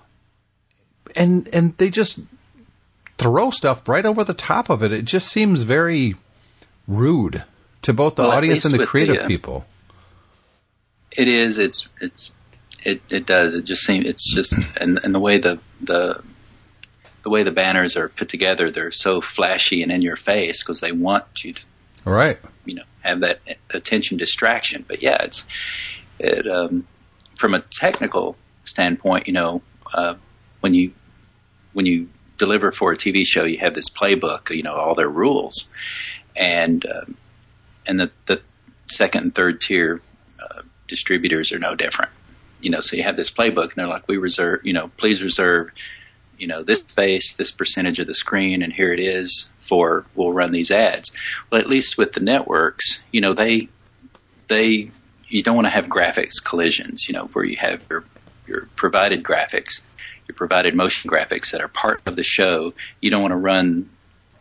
And and they just throw stuff right over the top of it. It just seems very rude to both the Well, at audience least and the with creative the, uh, people. it is. It's it's it it does. It just seems. It's just and and the way the the the way the banners are put together, they're so flashy and in your face because they want you to, Right. you know, have that attention distraction. But yeah, it's it um, from a technical standpoint. You know, uh, when you when you deliver for a T V show, you have this playbook. You know, all their rules, and um, and the the second and third tier uh, distributors are no different. You know, so you have this playbook, and they're like, we reserve. You know, please reserve. You know, this space, this percentage of the screen, and here it is for, we'll run these ads. Well, at least with the networks, you know, they, they, you don't want to have graphics collisions, you know, where you have your, your provided graphics, your provided motion graphics that are part of the show. You don't want to run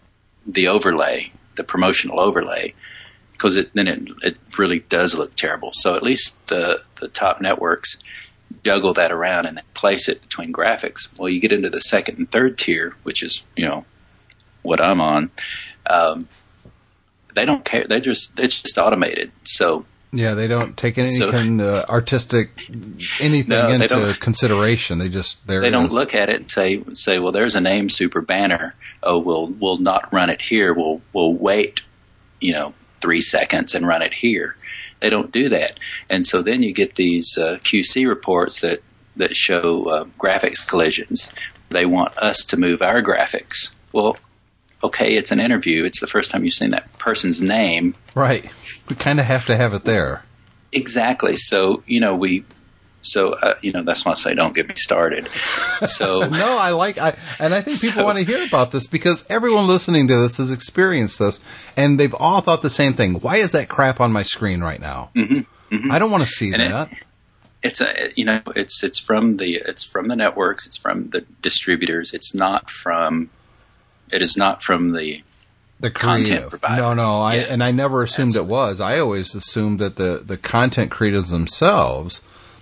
the overlay, the promotional overlay, because it, then it, it really does look terrible. So at least the, the top networks juggle that around and place it between graphics. Well, you get into the second and third tier, which is, you know, what I'm on. Um, they don't care. They just, it's just automated. So Yeah, they don't take any So- kind of artistic anything No, they into don't. consideration. They just there they it don't is. look at it and say, say, well, there's a name super banner. Oh, we'll, we'll not run it here. We'll, we'll wait, you know, three seconds and run it here. They don't do that. And so then you get these uh, Q C reports that, that show uh, graphics collisions. They want us to move our graphics. Well, okay, it's an interview. It's the first time you've seen that person's name. Right. We kind of have to have it there. Exactly. So, you know, we, so, uh, you know, that's why I say don't get me started. So, No, I like, I, and I think people So- want to hear about this because everyone listening to this has experienced this, and they've all thought the same thing. Why is that crap on my screen right now? Mm-hmm, mm-hmm. I don't want to see And it- that. it's a, you know, it's, it's from the, it's from the networks. It's from the distributors. It's not from, it is not from the, The content creative. provider. No, no, I Yeah. and I never assumed Absolutely. it was. I always assumed that the, the content creators themselves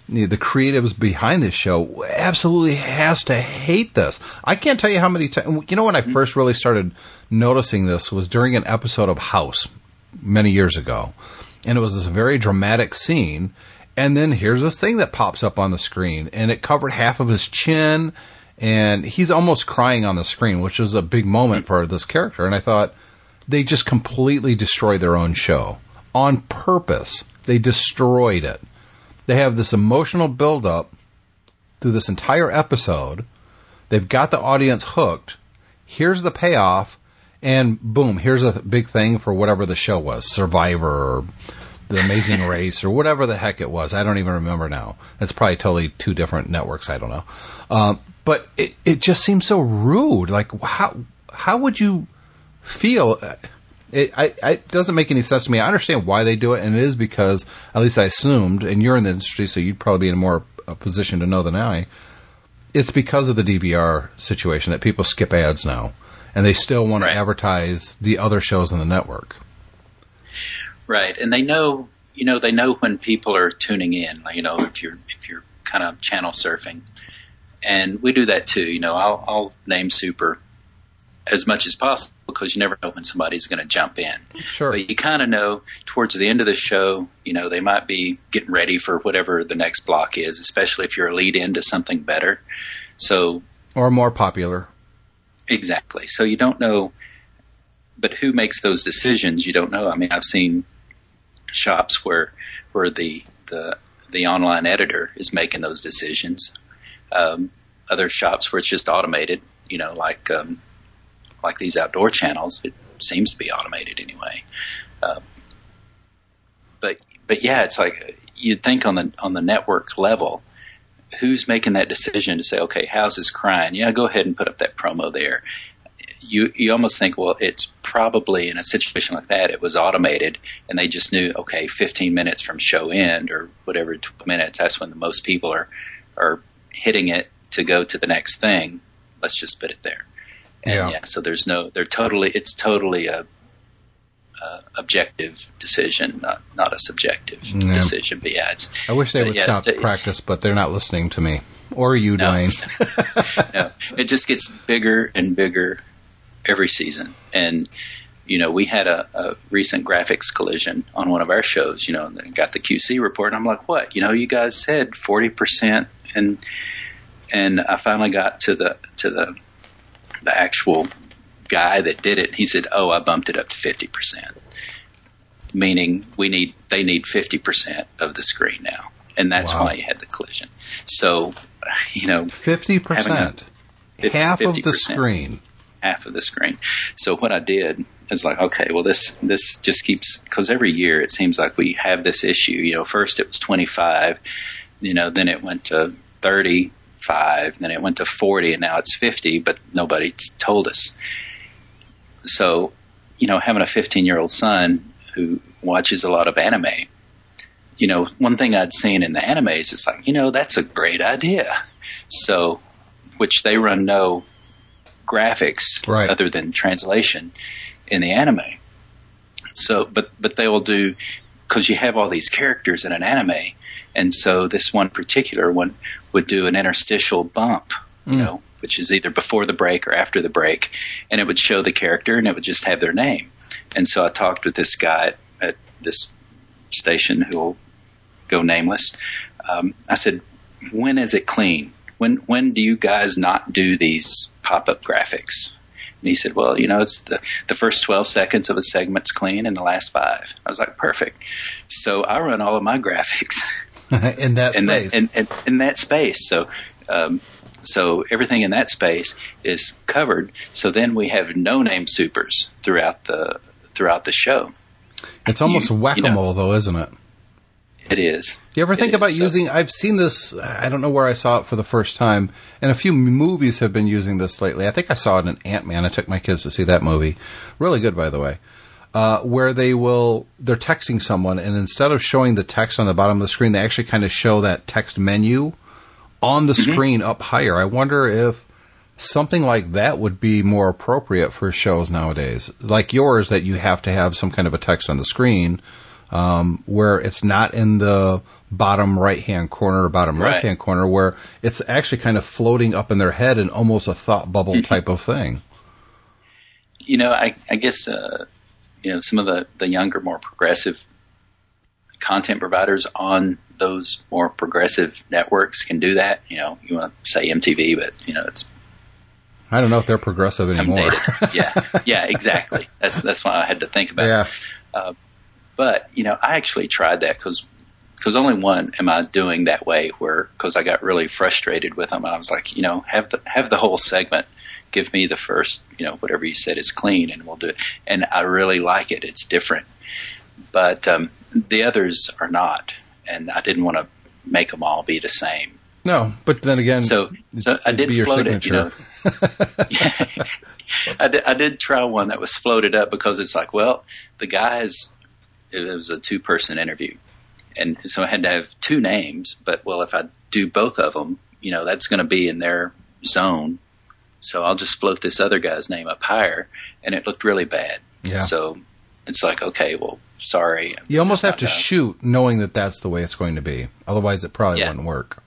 the creatives behind this show absolutely has to hate this. I can't tell you how many times. You know, when I first really started noticing this was during an episode of House many years ago, and it was this very dramatic scene. And then here's this thing that pops up on the screen, and it covered half of his chin, and he's almost crying on the screen, which is a big moment for this character. And I thought, they just completely destroyed their own show on purpose. They destroyed it. They have this emotional buildup through this entire episode. They've got the audience hooked. Here's the payoff, and boom, here's a big thing for whatever the show was, Survivor or The Amazing Race or whatever the heck it was. I don't even remember now. It's probably totally two different networks. I don't know. Um, but it, it just seems so rude. Like, how how would you feel? It, I, it doesn't make any sense to me. I understand why they do it, and it is because, at least I assumed, and you're in the industry, so you'd probably be in a more a position to know than I, it's because of the D V R situation that people skip ads now, and they still want right. to advertise the other shows on the network. Right, and they know, you know, they know when people are tuning in, you know, if you're if you're kind of channel surfing, and we do that too. You know, I'll, I'll name Super as much as possible because you never know when somebody's going to jump in. Sure. But you kind of know towards the end of the show, you know, they might be getting ready for whatever the next block is, especially if you're a lead in to something better. So, or more popular. Exactly. So you don't know, but who makes those decisions? You don't know. I mean, I've seen shops where where the the the online editor is making those decisions. Um, other shops where it's just automated, you know, like um, like these outdoor channels, it seems to be automated anyway. Um, but but yeah, it's like you'd think on the on the network level, who's making that decision to say, okay, how's this crying? Yeah, go ahead and put up that promo there. You you almost think, well, it's probably in a situation like that, it was automated, and they just knew, okay, fifteen minutes from show end or whatever, twelve minutes, that's when the most people are are hitting it to go to the next thing. Let's just put it there. And yeah. yeah, so there's no, they're totally, it's totally a, a objective decision, not not a subjective yeah. decision. But yeah, it's. I wish they would yeah, stop the practice, but they're not listening to me or you, no. Dwayne. No, it just gets bigger and bigger every season. And you know, we had a, a recent graphics collision on one of our shows. You know, and got the Q C report, and I'm like, what? You know, you guys said forty percent, and and I finally got to the to the. the actual guy that did it. He said, oh, I bumped it up to fifty percent, meaning we need, they need fifty percent of the screen now. And that's wow. why you had the collision. So, you know, fifty percent, a, half fifty percent, of the screen, half of the screen. So what I did is like, okay, well, this, this just keeps, cause every year it seems like we have this issue. You know, first it was twenty-five, you know, then it went to thirty, five, then it went to forty, and now it's fifty, but nobody's told us. So, you know, having a fifteen-year-old son who watches a lot of anime, you know, one thing I'd seen in the animes is like, you know, that's a great idea. So, which they run no graphics right. other than translation in the anime. So, but but they will do, because you have all these characters in an anime, and so this one particular one would do an interstitial bump, you mm. know, which is either before the break or after the break, and it would show the character, and it would just have their name. And so I talked with this guy at, at this station who will go nameless. Um, I said, when is it clean? When when do you guys not do these pop-up graphics? And he said, well, you know, it's the, the first twelve seconds of a segment's clean and the last five. I was like, perfect. So I run all of my graphics. in that in space. That, in, in, in that space. So um, so everything in that space is covered. So then we have no-name supers throughout the throughout the show. It's almost you, whack-a-mole, you know, though, isn't it? It is. You ever think it about is, using, so. I've seen this, I don't know where I saw it for the first time, and a few movies have been using this lately. I think I saw it in Ant-Man. I took my kids to see that movie. Really good, by the way. Uh, where they will, they're texting someone, and instead of showing the text on the bottom of the screen, they actually kind of show that text menu on the mm-hmm. screen up higher. I wonder if something like that would be more appropriate for shows nowadays. Like yours, that you have to have some kind of a text on the screen. um, where it's not in the bottom right-hand corner or bottom right. left-hand corner, where it's actually kind of floating up in their head in almost a thought bubble mm-hmm. type of thing. You know, I, I guess, uh, you know, some of the, the younger, more progressive content providers on those more progressive networks can do that. You know, you want to say M T V, but, you know, it's... I don't know if they're progressive anymore. yeah, yeah, exactly. That's that's why I had to think about yeah. it. Uh, but, you know, I actually tried that because because only one am I doing that way where, because I got really frustrated with them. I was like, you know, have the, have the whole segment. Give me the first, you know, whatever you said is clean, and we'll do it. And I really like it. It's different. But um, the others are not. And I didn't want to make them all be the same. No, but then again, so, so I did float it, you know. yeah. I did, I did try one that was floated up because it's like, well, the guys, it was a two-person interview. And so I had to have two names. But, well, if I do both of them, you know, that's going to be in their zone. So I'll just float this other guy's name up higher, and it looked really bad. Yeah. So it's like, okay, well, sorry. You almost have to gonna... shoot knowing that that's the way it's going to be. Otherwise, it probably yeah. wouldn't work.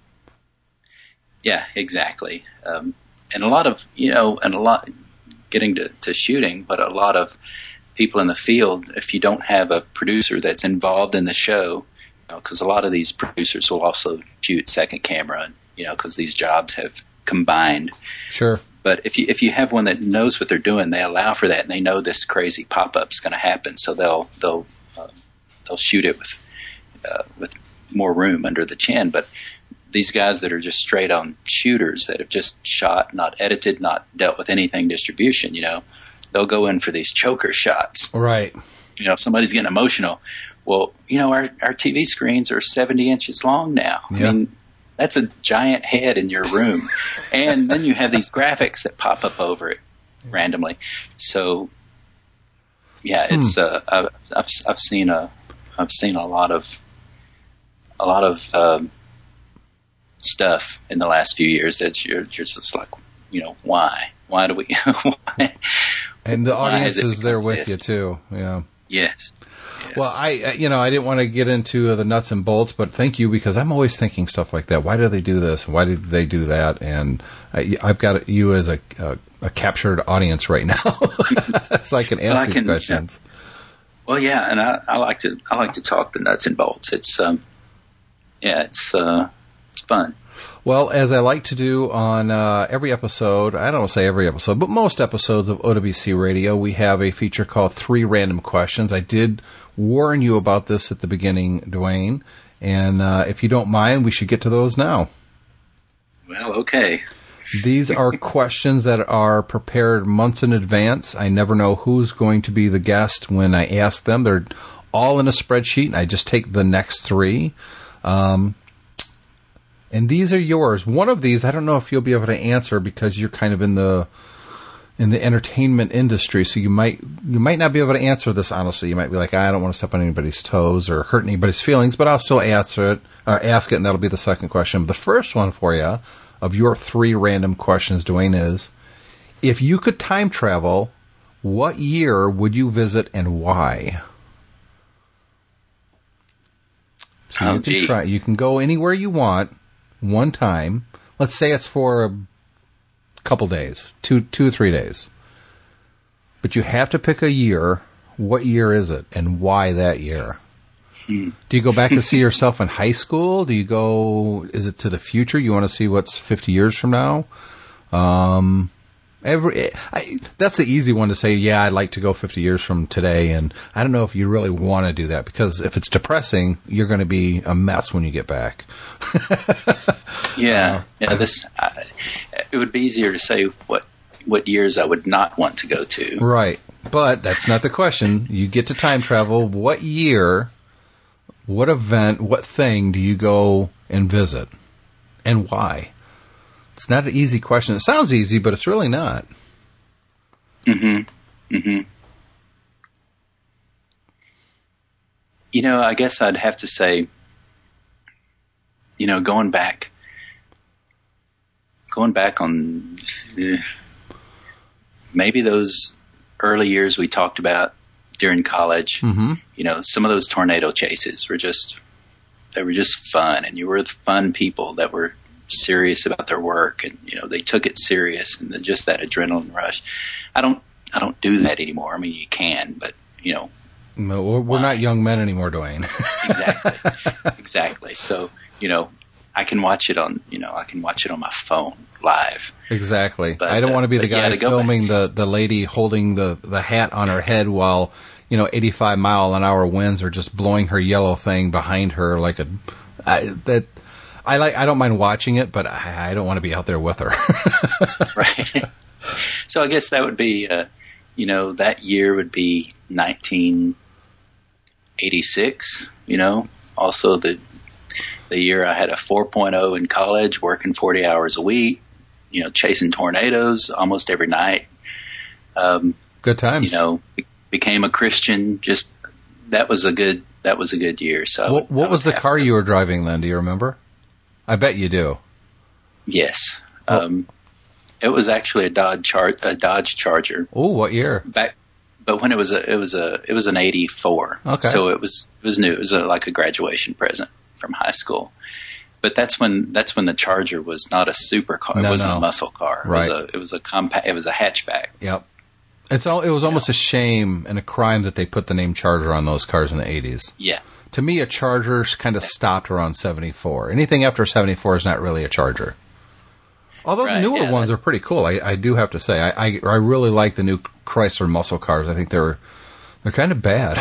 Yeah, exactly. Um, and a lot of, you know, and a lot, getting to, to shooting, but a lot of people in the field, if you don't have a producer that's involved in the show, because you know, a lot of these producers will also shoot second camera, you know, because these jobs have combined. Sure. But if you if you have one that knows what they're doing, they allow for that, and they know this crazy pop up's going to happen, so they'll they'll uh, they'll shoot it with uh, with more room under the chin. But these guys that are just straight on shooters that have just shot, not edited, not dealt with anything distribution, you know, they'll go in for these choker shots. Right. You know, if somebody's getting emotional, well, you know, our our T V screens are seventy inches long now. Yeah. I mean, that's a giant head in your room. And then you have these graphics that pop up over it randomly. So, yeah, it's hmm. uh, I've, I've I've seen a I've seen a lot of a lot of um, stuff in the last few years that you're you're just like, you know, why why do we? why, and the audience is there with this? You too. Yeah. Yes. Yes. Well, I, you know, I didn't want to get into the nuts and bolts, but thank you, because I'm always thinking stuff like that. Why do they do this? Why did they do that? And I, I've got you as a, a, a captured audience right now, so I can ask well, I these can, questions. Yeah. Well, yeah, and I, I like to, I like to talk the nuts and bolts. It's, um, yeah, it's, uh, it's fun. Well, as I like to do on uh, every episode, I don't say every episode, but most episodes of O W C Radio, we have a feature called Three Random Questions. I did warn you about this at the beginning, Dwayne, and uh, if you don't mind, we should get to those now. Well, okay. These are questions that are prepared months in advance. I never know who's going to be the guest when I ask them. They're all in a spreadsheet, and I just take the next three. Um And these are yours. One of these, I don't know if you'll be able to answer because you're kind of in the in the entertainment industry, so you might you might not be able to answer this honestly. You might be like, I don't want to step on anybody's toes or hurt anybody's feelings, but I'll still answer it or ask it, and that'll be the second question. But the first one for you of your three random questions, Dwayne, is: if you could time travel, what year would you visit and why? So oh, you can gee. try. You can go anywhere you want. One time, let's say it's for a couple days, two, two or three days. But you have to pick a year. What year is it, and why that year? Hmm. Do you go back to see yourself in high school? Do you go? Is it to the future? You want to see what's fifty years from now? Um, every I, that's the easy one to say. Yeah, I'd like to go fifty years from today, and I don't know if you really want to do that, because if it's depressing, you're going to be a mess when you get back. yeah, uh, yeah. This uh, it would be easier to say what what years I would not want to go to. Right, but that's not the question. You get to time travel. What year, what event, what thing do you go and visit, and why? It's not an easy question. It sounds easy, but it's really not. Mm-hmm. Mm-hmm. You know, I guess I'd have to say, you know, going back, going back on uh, maybe those early years we talked about, during college. Mm-hmm. You know, some of those tornado chases were just, they were just fun, and you were with fun people that were serious about their work, and, you know, they took it serious, and then just that adrenaline rush. I don't, I don't do that anymore. I mean, you can, but, you know. No, we're, we're not young men anymore, Dwayne. Exactly. Exactly. So, you know, I can watch it on, you know, I can watch it on my phone live. Exactly. But, I don't uh, want to be the guy yeah, to filming the, the lady holding the, the hat on her head while, you know, eighty-five mile an hour winds are just blowing her yellow thing behind her like a, I, that, I like, I don't mind watching it, but I, I don't want to be out there with her. Right. So I guess that would be, uh, you know, that year would be nineteen eighty-six, you know, also the, the year I had a four point oh in college, working forty hours a week, you know, chasing tornadoes almost every night. Um, good times. You know, be- became a Christian. Just that was a good that was a good year. So, I what, would, what I was would the car to, you were driving then? Do you remember? I bet you do. Yes, Oh. um, it was actually a Dodge Char- a Dodge Charger. Oh, what year? Back, but when it was a it was a it was an eighty-four. Okay. So it was it was new. It was a, like a graduation present from high school. But that's when that's when the Charger was not a supercar. No, it wasn't no. a muscle car. It Right. was a it was a compact. It was a hatchback. Yep. It's all. It was almost a shame and a crime that they put the name Charger on those cars in the eighties. Yeah. To me, a Charger kind of stopped around seventy-four. Anything after seventy-four is not really a Charger. Although Right, the newer yeah, ones that- are pretty cool. I, I do have to say, I, I I really like the new Chrysler muscle cars. I think they're they're kind of bad.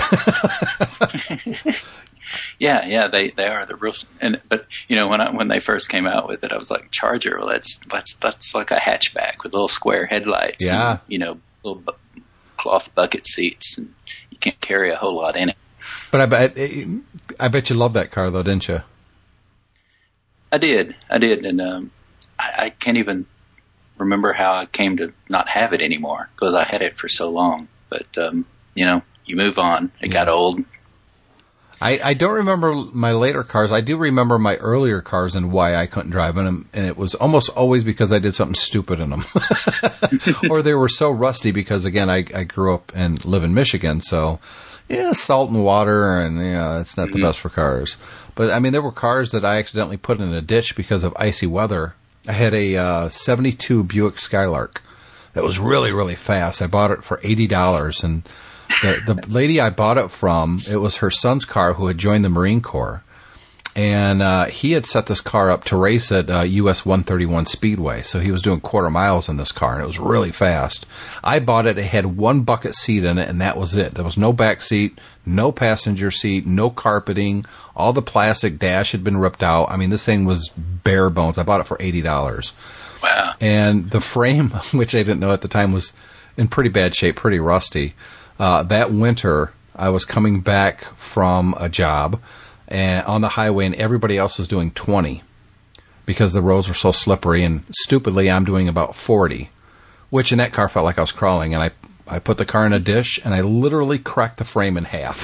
Yeah, yeah, they, they are the real. And but you know when I, when they first came out with it, I was like, Charger. Well, that's that's that's like a hatchback with little square headlights. Yeah. And, you know, little bu- cloth bucket seats, and you can't carry a whole lot in it. But I bet I bet you loved that car though, didn't you? I did, I did, and um, I, I can't even remember how I came to not have it anymore because I had it for so long. But um, you know, you move on. It got old. I, I don't remember my later cars. I do remember my earlier cars and why I couldn't drive in them, and it was almost always because I did something stupid in them. Or they were so rusty because, again, I, I grew up and live in Michigan, so, yeah, salt and water, and, yeah, it's not mm-hmm. the best for cars. But, I mean, there were cars that I accidentally put in a ditch because of icy weather. I had a uh, seventy-two Buick Skylark that was really, really fast. I bought it for eighty dollars, and The, the lady I bought it from, it was her son's car who had joined the Marine Corps. And uh, he had set this car up to race at uh, U S one thirty-one Speedway. So he was doing quarter miles in this car, and it was really fast. I bought it. It had one bucket seat in it, and that was it. There was no back seat, no passenger seat, no carpeting. All the plastic dash had been ripped out. I mean, this thing was bare bones. I bought it for eighty dollars. Wow. And the frame, which I didn't know at the time, was in pretty bad shape, pretty rusty. Uh, that winter, I was coming back from a job and on the highway, and everybody else was doing twenty because the roads were so slippery. And stupidly, I'm doing about forty, which in that car felt like I was crawling. And I, I put the car in a dish, and I literally cracked the frame in half.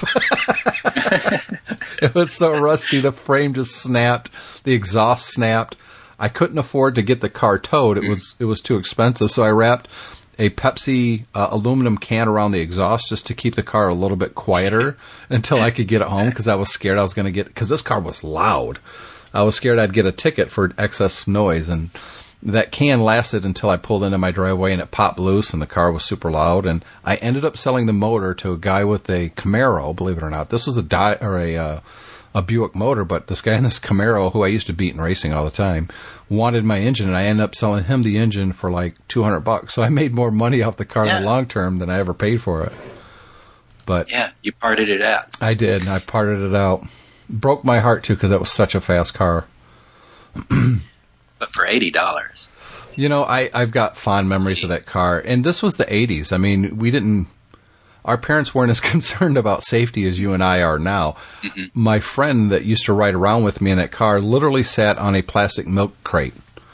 It was so rusty, the frame just snapped, the exhaust snapped. I couldn't afford to get the car towed; it was it was too expensive. So I wrapped a Pepsi uh, aluminum can around the exhaust just to keep the car a little bit quieter until I could get it home because I was scared I was going to get, because this car was loud. I was scared I'd get a ticket for excess noise, and that can lasted until I pulled into my driveway and it popped loose and the car was super loud, and I ended up selling the motor to a guy with a Camaro, believe it or not. This was a di- or a uh, a Buick motor, but this guy in this Camaro, who I used to beat in racing all the time, wanted my engine, and I ended up selling him the engine for like two hundred bucks. So I made more money off the car yeah. in the long term than I ever paid for it. But yeah, you parted it out. I did. I parted it out. Broke my heart too because that was such a fast car. But for eighty dollars. You know, I, I've got fond memories of that car. And this was the eighties. I mean, we didn't, our parents weren't as concerned about safety as you and I are now. Mm-hmm. My friend that used to ride around with me in that car literally sat on a plastic milk crate.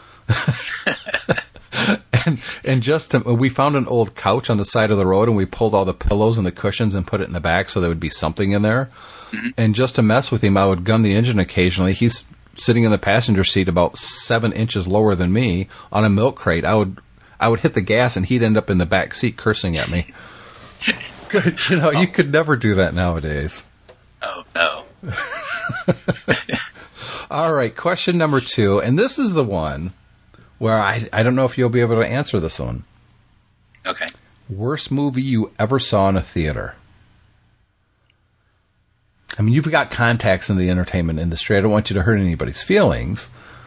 and and just to, we found an old couch on the side of the road, and we pulled all the pillows and the cushions and put it in the back so there would be something in there. Mm-hmm. And just to mess with him, I would gun the engine occasionally. He's sitting in the passenger seat about seven inches lower than me on a milk crate. I would I would hit the gas, and he'd end up in the back seat cursing at me. Good. You know, you could never do that nowadays. Oh, no. All right, question number two, and this is the one where I, I don't know if you'll be able to answer this one. Okay. Worst movie you ever saw in a theater? I mean, you've got contacts in the entertainment industry. I don't want you to hurt anybody's feelings.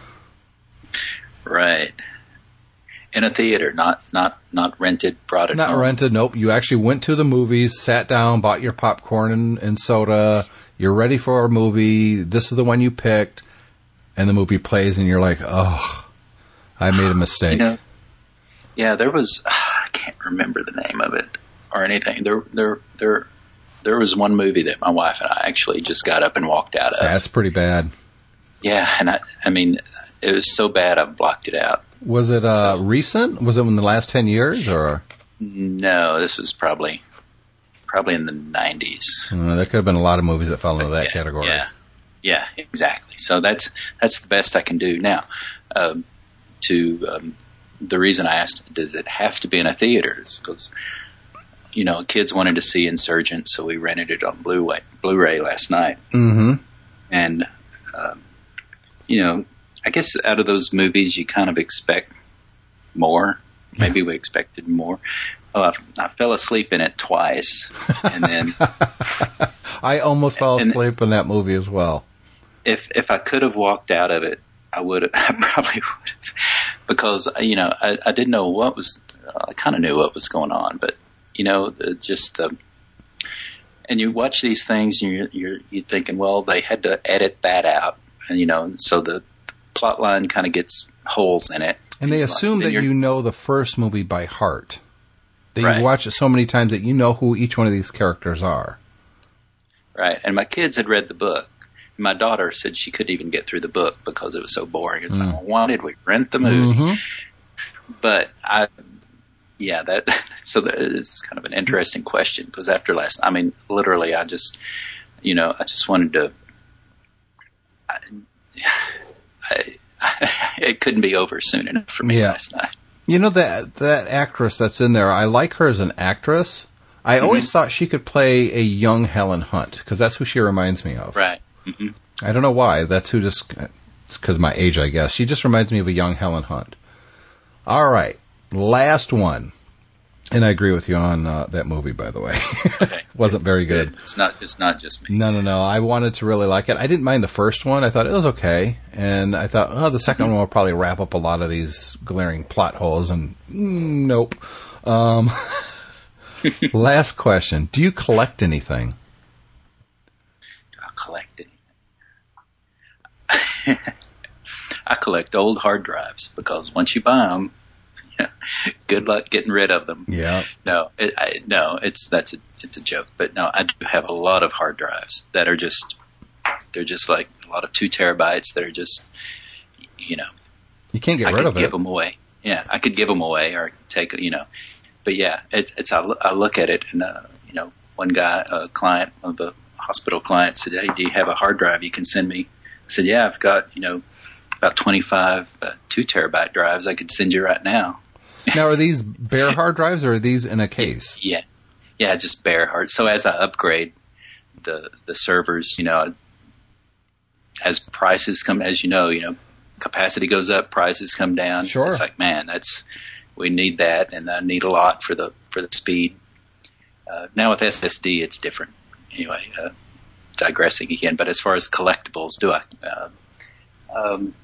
Right. In a theater, not not not rented, brought it Not home. rented, nope. You actually went to the movies, sat down, bought your popcorn and, and soda. You're ready for a movie. This is the one you picked. And the movie plays and you're like, oh, I made a mistake. You know, yeah, there was, I can't remember the name of it or anything. There, there, there, there was one movie that my wife and I actually just got up and walked out of. That's pretty bad. Yeah, and I, I mean, it was so bad I blocked it out. Was it uh, So- recent? Was it in the last ten years or? No, this was probably, probably in the nineties. Uh, there could have been a lot of movies that fell into that yeah, category. Yeah, yeah, exactly. So that's that's the best I can do now. Um, to um, the reason I asked, does it have to be in a theater? Because you know, kids wanted to see Insurgent, so we rented it on Blu-ray, Blu-ray last night. Mm-hmm. And um, you know, I guess out of those movies, you kind of expect more. Maybe we expected more. Well, I, I fell asleep in it twice, and then I almost fell And- asleep in that movie as well. if if I could have walked out of it, I would. I probably would have, because you know I, I didn't know what was. I kind of knew what was going on, but you know, the, just the. And you watch these things, and you're you're you're thinking, well, they had to edit that out, and you know, so the plot line kind of gets holes in it. And they assume Then that you're- you know the first movie by heart. That Right. you watch it so many times that you know who each one of these characters are. Right, and my kids had read the book. My daughter said she couldn't even get through the book because it was so boring. It's like, why did we rent the movie? Mhm. But I, yeah, that. So that is kind of an interesting question because after last, I mean, literally, I just, you know, I just wanted to. I, I, it couldn't be over soon enough for me Yeah. last night. You know, that that actress that's in there, I like her as an actress. I Mm-hmm. always thought she could play a young Helen Hunt, because that's who she reminds me of. Right. hmm I don't know why. That's who just... It's because my age, I guess. She just reminds me of a young Helen Hunt. All right. Last one. And I agree with you on uh, that movie, by the way. Okay. Wasn't very good. It's not. It's not just me. No, no, no. I wanted to really like it. I didn't mind the first one. I thought it was okay. And I thought, oh, the second one will probably wrap up a lot of these glaring plot holes. And mm, nope. Um, last question. Do you collect anything? Do I collect anything? I collect old hard drives because once you buy them, good luck getting rid of them. Yeah. No, it, I, no, it's that's a it's a joke. But no, I do have a lot of hard drives that are just they're just like a lot of two terabytes that are just you know You can't get I rid could of give it. them away. Yeah, I could give them away or take you know. But yeah, it, it's I, look- I look at it and uh, you know one guy a client one of the hospital clients said, "Hey, do you have a hard drive you can send me?" I said, "Yeah, I've got you know about twenty-five uh, two terabyte drives I could send you right now." Now, are these bare hard drives or are these in a case? Yeah, yeah, just bare hard. So as I upgrade the the servers, you know, as prices come, as you know, you know, capacity goes up, prices come down. Sure. It's like, man, that's we need that, and I need a lot for the for the speed. Uh, now with S S D, it's different. Anyway, uh, digressing again, but as far as collectibles, do I? Uh, um,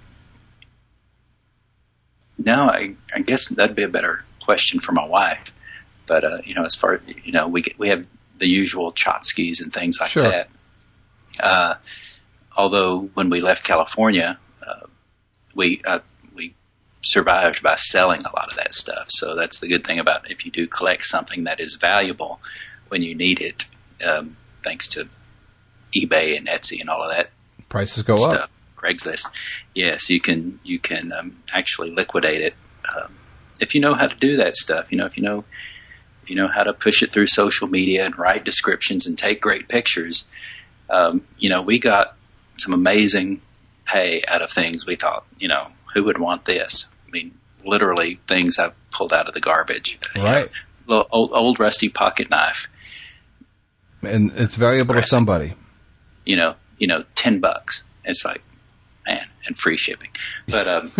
No, I, I guess that'd be a better question for my wife. But uh, you know, as far you know, we get, we have the usual tchotchkes and things like Sure. that. Uh, although when we left California, uh, we uh, we survived by selling a lot of that stuff. So that's the good thing about if you do collect something that is valuable when you need it, um, thanks to eBay and Etsy and all of that Prices go stuff. up. Craigslist. Yes, you can you can um, actually liquidate it um, if you know how to do that stuff. You know, if you know if you know how to push it through social media and write descriptions and take great pictures. Um, you know, we got some amazing pay out of things we thought. You know, who would want this? I mean, literally things I've pulled out of the garbage. You know, Right. little old, old rusty pocket knife. And it's valuable to somebody. You know, you know, ten bucks. It's like, man, and free shipping. But, um,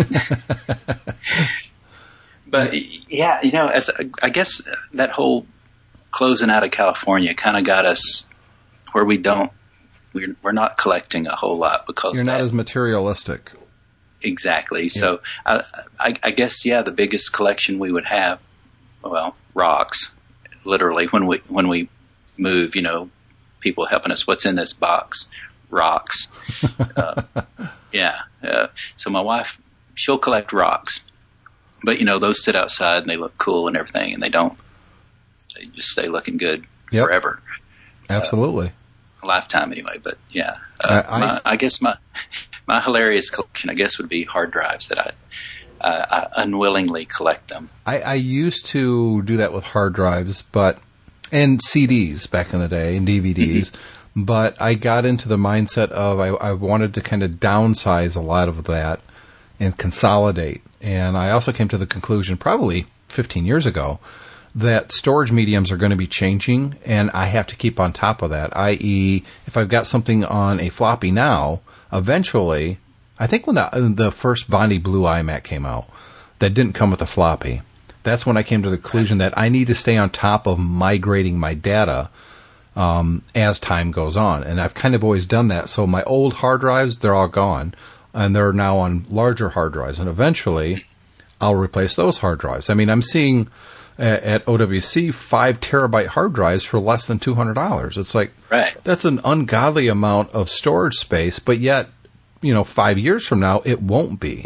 but yeah, you know, as I guess that whole closing out of California kind of got us where we don't, we're, we're not collecting a whole lot because you're not that, as materialistic. Exactly. Yeah. So I, I, I guess, yeah, the biggest collection we would have, well, rocks, literally when we, when we move, you know, people helping us, what's in this box? Rocks. uh, yeah. Uh, so my wife, she'll collect rocks, but you know, those sit outside and they look cool and everything, and they don't, they just stay looking good yep. forever. Absolutely. Uh, a lifetime anyway, but yeah, uh, I, I, my, I guess my, my hilarious collection, I guess, would be hard drives that I, uh, I unwillingly collect them. I, I used to do that with hard drives, but, and C Ds back in the day and D V Ds. Mm-hmm. But I got into the mindset of I, I wanted to kind of downsize a lot of that and consolidate. And I also came to the conclusion probably fifteen years ago that storage mediums are going to be changing, and I have to keep on top of that, that is, if I've got something on a floppy now, eventually, I think when the, the first Bondi Blue iMac came out, that didn't come with a floppy. That's when I came to the conclusion that I need to stay on top of migrating my data um, as time goes on. And I've kind of always done that. So my old hard drives, they're all gone, and they're now on larger hard drives. And eventually, I'll replace those hard drives. I mean, I'm seeing at, at O W C five terabyte hard drives for less than two hundred dollars. It's like, right. That's an ungodly amount of storage space, but yet, you know, five years from now, it won't be.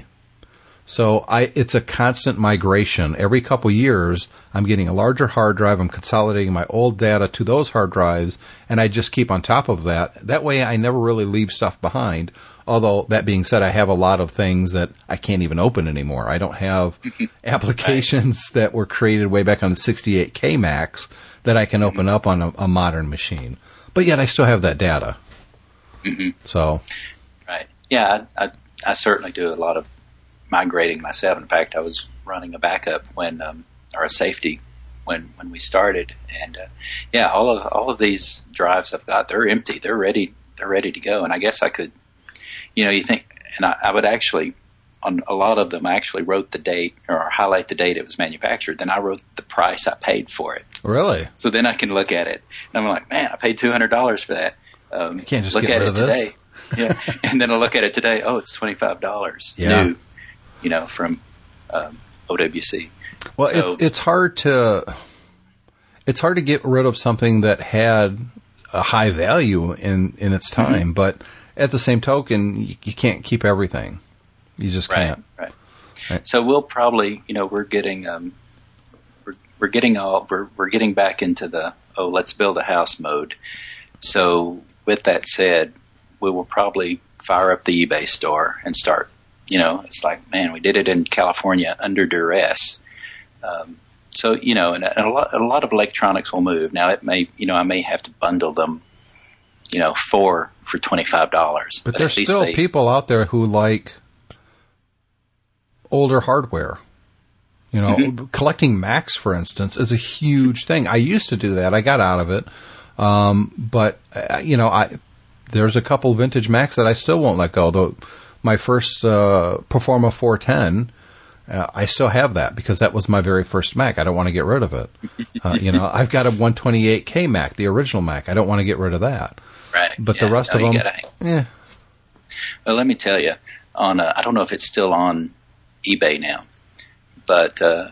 So I, it's a constant migration. Every couple years, I'm getting a larger hard drive. I'm consolidating my old data to those hard drives, and I just keep on top of that. That way, I never really leave stuff behind. Although, that being said, I have a lot of things that I can't even open anymore. I don't have applications right. that were created way back on the sixty-eight K Macs that I can mm-hmm. open up on a, a modern machine. But yet, I still have that data. Mm-hmm. So, right. Yeah, I, I, I certainly do a lot of migrating myself. In fact, I was running a backup when, um, or a safety when, when we started. And, uh, yeah, all of, all of these drives I've got, they're empty. They're ready. They're ready to go. And I guess I could, you know, you think, and I, I would actually, on a lot of them, I actually wrote the date or highlight the date it was manufactured. Then I wrote the price I paid for it. Really? So then I can look at it. And I'm like, man, I paid two hundred dollars for that. Um, you can't just look get at rid it of this. Today. Yeah. And then I look at it today. Oh, it's twenty-five dollars yeah. new. You know, from um, O W C. Well, so, it, it's hard to it's hard to get rid of something that had a high value in, in its time, mm-hmm. but at the same token, you, you can't keep everything. You just right, can't. Right. Right. So we'll probably, you know, we're getting um, we're we're getting all we're we're getting back into the oh let's build a house mode. So with that said, we will probably fire up the eBay store and start. You know, it's like, man, we did it in California under duress. Um, so, you know, and, and a, lot, a lot of electronics will move. Now, it may, you know, I may have to bundle them, you know, four for twenty-five dollars. But, but there's still they, people out there who like older hardware. You know, mm-hmm. collecting Macs, for instance, is a huge thing. I used to do that. I got out of it. Um, but, uh, you know, I there's a couple vintage Macs that I still won't let go, though. My first uh, Performa four ten, uh, I still have that because that was my very first Mac. I don't want to get rid of it. Uh, you know, I've got a one twenty-eight K Mac, the original Mac. I don't want to get rid of that. Right. But yeah, the rest no, of them, gotta, yeah. Well, let me tell you, on uh, I don't know if it's still on eBay now, but uh,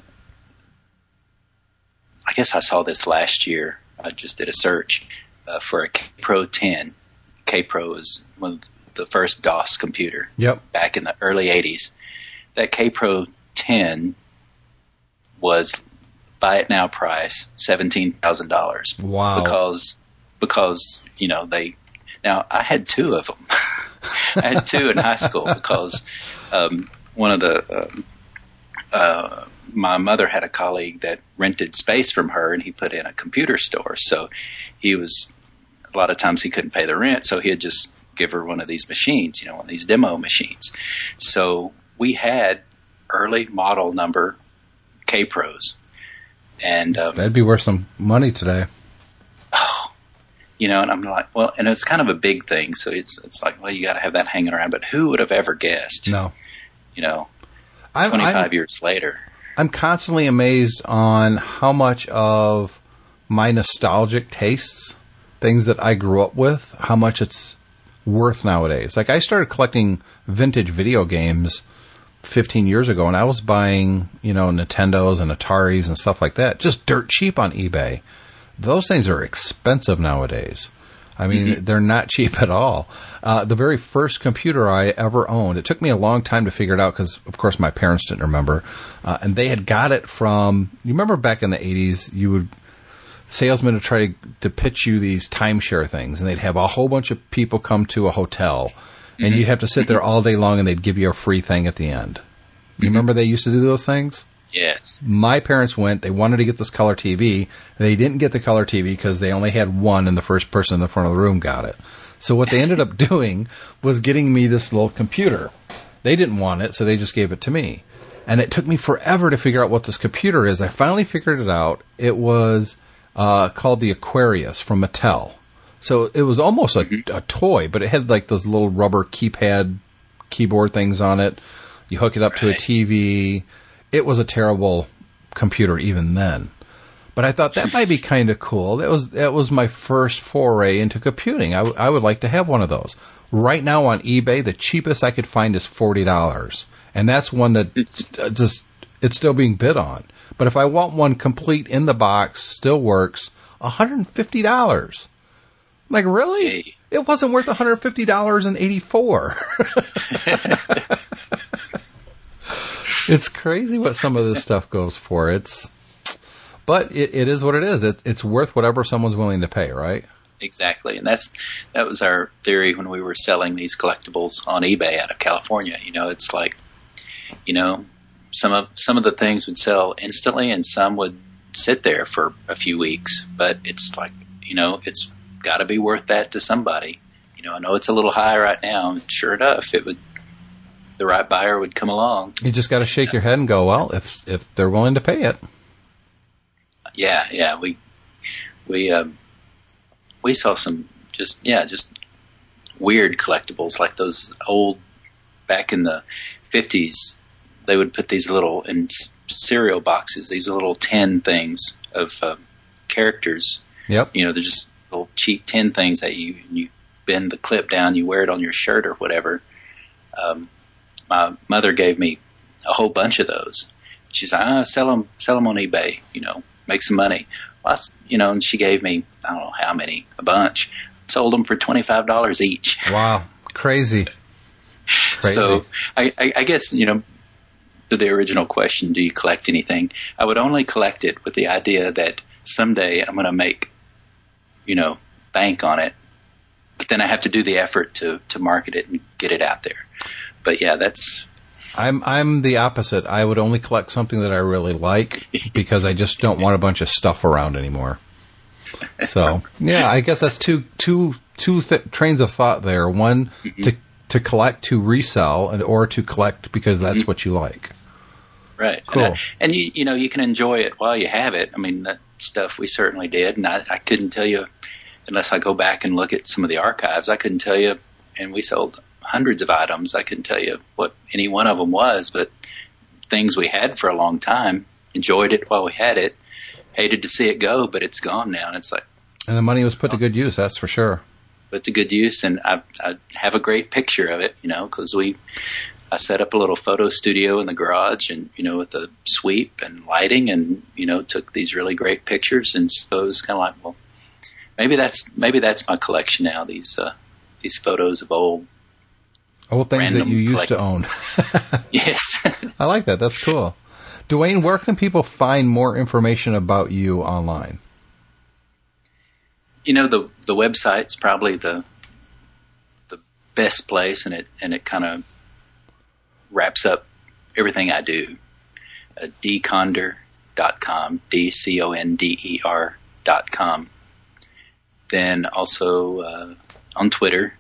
I guess I saw this last year. I just did a search uh, for a K Pro ten. K Pro is one of the first DOS computer yep. back in the early eighties. That K Pro ten was buy it now price seventeen thousand dollars. Wow. Because, because, you know, they, now I had two of them. I had two in high school because um, one of the, um, uh, my mother had a colleague that rented space from her and he put in a computer store. So he was, a lot of times he couldn't pay the rent. So he'd just give her one of these machines, you know, one of these demo machines. So we had early model number K Pros. And um, that'd be worth some money today. Oh, You know, and I'm like, well, and it's kind of a big thing, so it's it's like, well, you got to have that hanging around. But who would have ever guessed? No. You know, I'm, twenty-five I'm, years later. I'm constantly amazed on how much of my nostalgic tastes, things that I grew up with, how much it's worth nowadays. Like, I started collecting vintage video games fifteen years ago, and I was buying, you know, Nintendos and Ataris and stuff like that, just dirt cheap on eBay. Those things are expensive nowadays. I mean, mm-hmm. they're not cheap at all. Uh, the very first computer I ever owned, it took me a long time to figure it out because, of course, my parents didn't remember. Uh, and they had got it from, you remember back in the eighties, you would, salesmen would try to, to pitch you these timeshare things, and they'd have a whole bunch of people come to a hotel, and mm-hmm. you'd have to sit there all day long, and they'd give you a free thing at the end. You mm-hmm. remember they used to do those things? Yes. My parents went, they wanted to get this color T V. They didn't get the color T V because they only had one, and the first person in the front of the room got it. So what they ended up doing was getting me this little computer. They didn't want it, so they just gave it to me. And it took me forever to figure out what this computer is. I finally figured it out. It was uh, called the Aquarius from Mattel. So it was almost a, a toy, but it had like those little rubber keypad keyboard things on it. You hook it up right. to a T V. It was a terrible computer even then. But I thought that might be kind of cool. That was that was my first foray into computing. I, w- I would like to have one of those. Right now on eBay, the cheapest I could find is forty dollars. And that's one that just, it's still being bid on. But if I want one complete in the box, still works, one hundred fifty dollars. I'm like, really? Hey. It wasn't worth one hundred fifty dollars in eighty-four. It's crazy what some of this stuff goes for. It's, but it, it is what it is. It, it's worth whatever someone's willing to pay, right? Exactly, and that's that was our theory when we were selling these collectibles on eBay out of California. You know, it's like, you know, some of some of the things would sell instantly, and some would sit there for a few weeks. But it's like, you know, it's got to be worth that to somebody. You know, I know it's a little high right now. Sure enough, it would. The right buyer would come along. You just got to shake your head and go, well, if if they're willing to pay it. Yeah, yeah, we we um, we saw some just yeah just weird collectibles like those old back in the fifties. They would put these little in cereal boxes, these little tin things of uh, characters. Yep. You know, they're just little cheap tin things that you you bend the clip down, you wear it on your shirt or whatever. Um, My mother gave me a whole bunch of those. She's like, oh, sell them, sell them on eBay, you know, make some money. Well, I, you know, and she gave me, I don't know how many, a bunch. Sold them for twenty-five dollars each. Wow. Crazy. Crazy. So I, I, I guess, you know, to the original question, do you collect anything? I would only collect it with the idea that someday I'm going to make, you know, bank on it. But then I have to do the effort to, to market it and get it out there. But yeah, that's. I'm I'm the opposite. I would only collect something that I really like because I just don't want a bunch of stuff around anymore. So yeah, I guess that's two two two th- trains of thought there. One mm-hmm. to to collect to resell, and or to collect because that's mm-hmm. what you like. Right. Cool. And, I, and you you know you can enjoy it while you have it. I mean that stuff we certainly did, and I, I couldn't tell you unless I go back and look at some of the archives. I couldn't tell you, and we sold hundreds of items. I couldn't tell you what any one of them was, but things we had for a long time, enjoyed it while we had it, hated to see it go, but it's gone now. And it's like, and the money was put to good use. That's for sure. Put to good use. And I, I have a great picture of it, you know, cause we, I set up a little photo studio in the garage and, you know, with a sweep and lighting and, you know, took these really great pictures. And so it was kind of like, well, maybe that's, maybe that's my collection now. These, uh, these photos of old, Old things that you used to own. Yes. I like that. That's cool. Dwayne, where can people find more information about you online? You know, the the website's probably the the best place, and it and it kind of wraps up everything I do. Uh, d conder dot com, D C O N D E R dot com. Then also uh, on Twitter.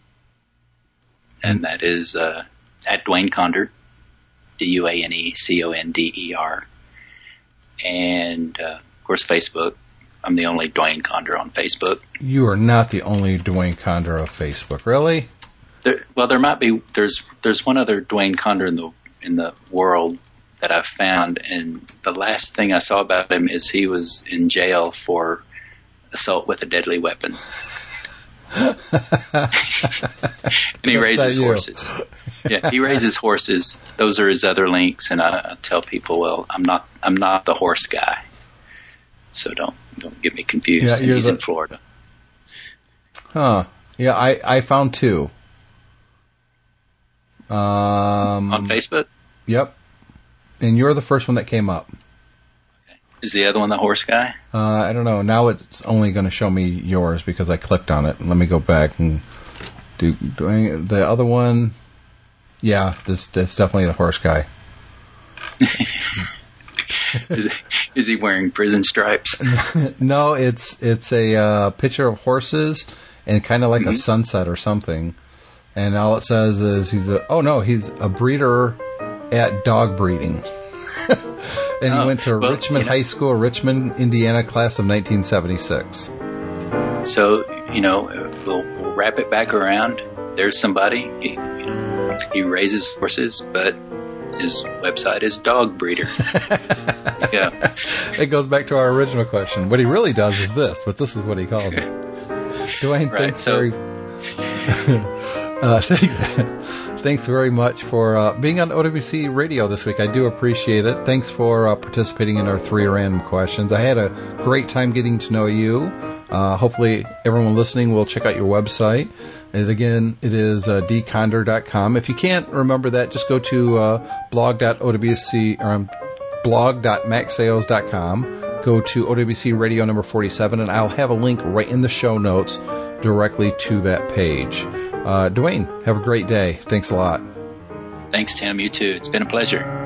And that is uh, at Dwayne Conder, D U A N E C O N D E R. And, uh, of course, Facebook, I'm the only Dwayne Condor on Facebook. You are not the only Dwayne Condor of Facebook, really? There, well, there might be. There's there's one other Dwayne Condor in the in the world that I've found, and the last thing I saw about him is he was in jail for assault with a deadly weapon. And he That's raises not you. horses. Yeah, he raises horses. Those are his other links, and I, I tell people, well, I'm not I'm not the horse guy, so don't don't get me confused. Yeah, And you're he's the- in Florida. Huh. Yeah, I, I found two. Um, On Facebook? Yep. And you're the first one that came up. Is the other one the horse guy? Uh, I don't know. Now it's only going to show me yours because I clicked on it. Let me go back and do, do I, the other one. Yeah, this that's definitely the horse guy. is, is he wearing prison stripes? No, it's it's a uh, picture of horses and kind of like Mm-hmm. a sunset or something. And all it says is he's a oh no he's a breeder at dog breeding. And he Oh, went to well, Richmond you know- High School, Richmond, Indiana, class of nineteen seventy-six. So, you know, we'll, we'll wrap it back around. There's somebody. He, he raises horses, but his website is Dog Breeder. Yeah. It goes back to our original question. What he really does is this, but this is what he calls it. Dwayne, Right, thanks so- very, uh, thanks, thanks very much for uh, being on O W C Radio this week. I do appreciate it. Thanks for uh, participating in our three random questions. I had a great time getting to know you. Uh, hopefully everyone listening will check out your website. And again, it is uh, d condor dot com. If you can't remember that, just go to uh, blog dot o w c or um, blog dot max sales dot com. Go to O W C Radio number forty-seven, and I'll have a link right in the show notes directly to that page. Uh, Dwayne, have a great day. Thanks a lot. Thanks, Tim. You too. It's been a pleasure.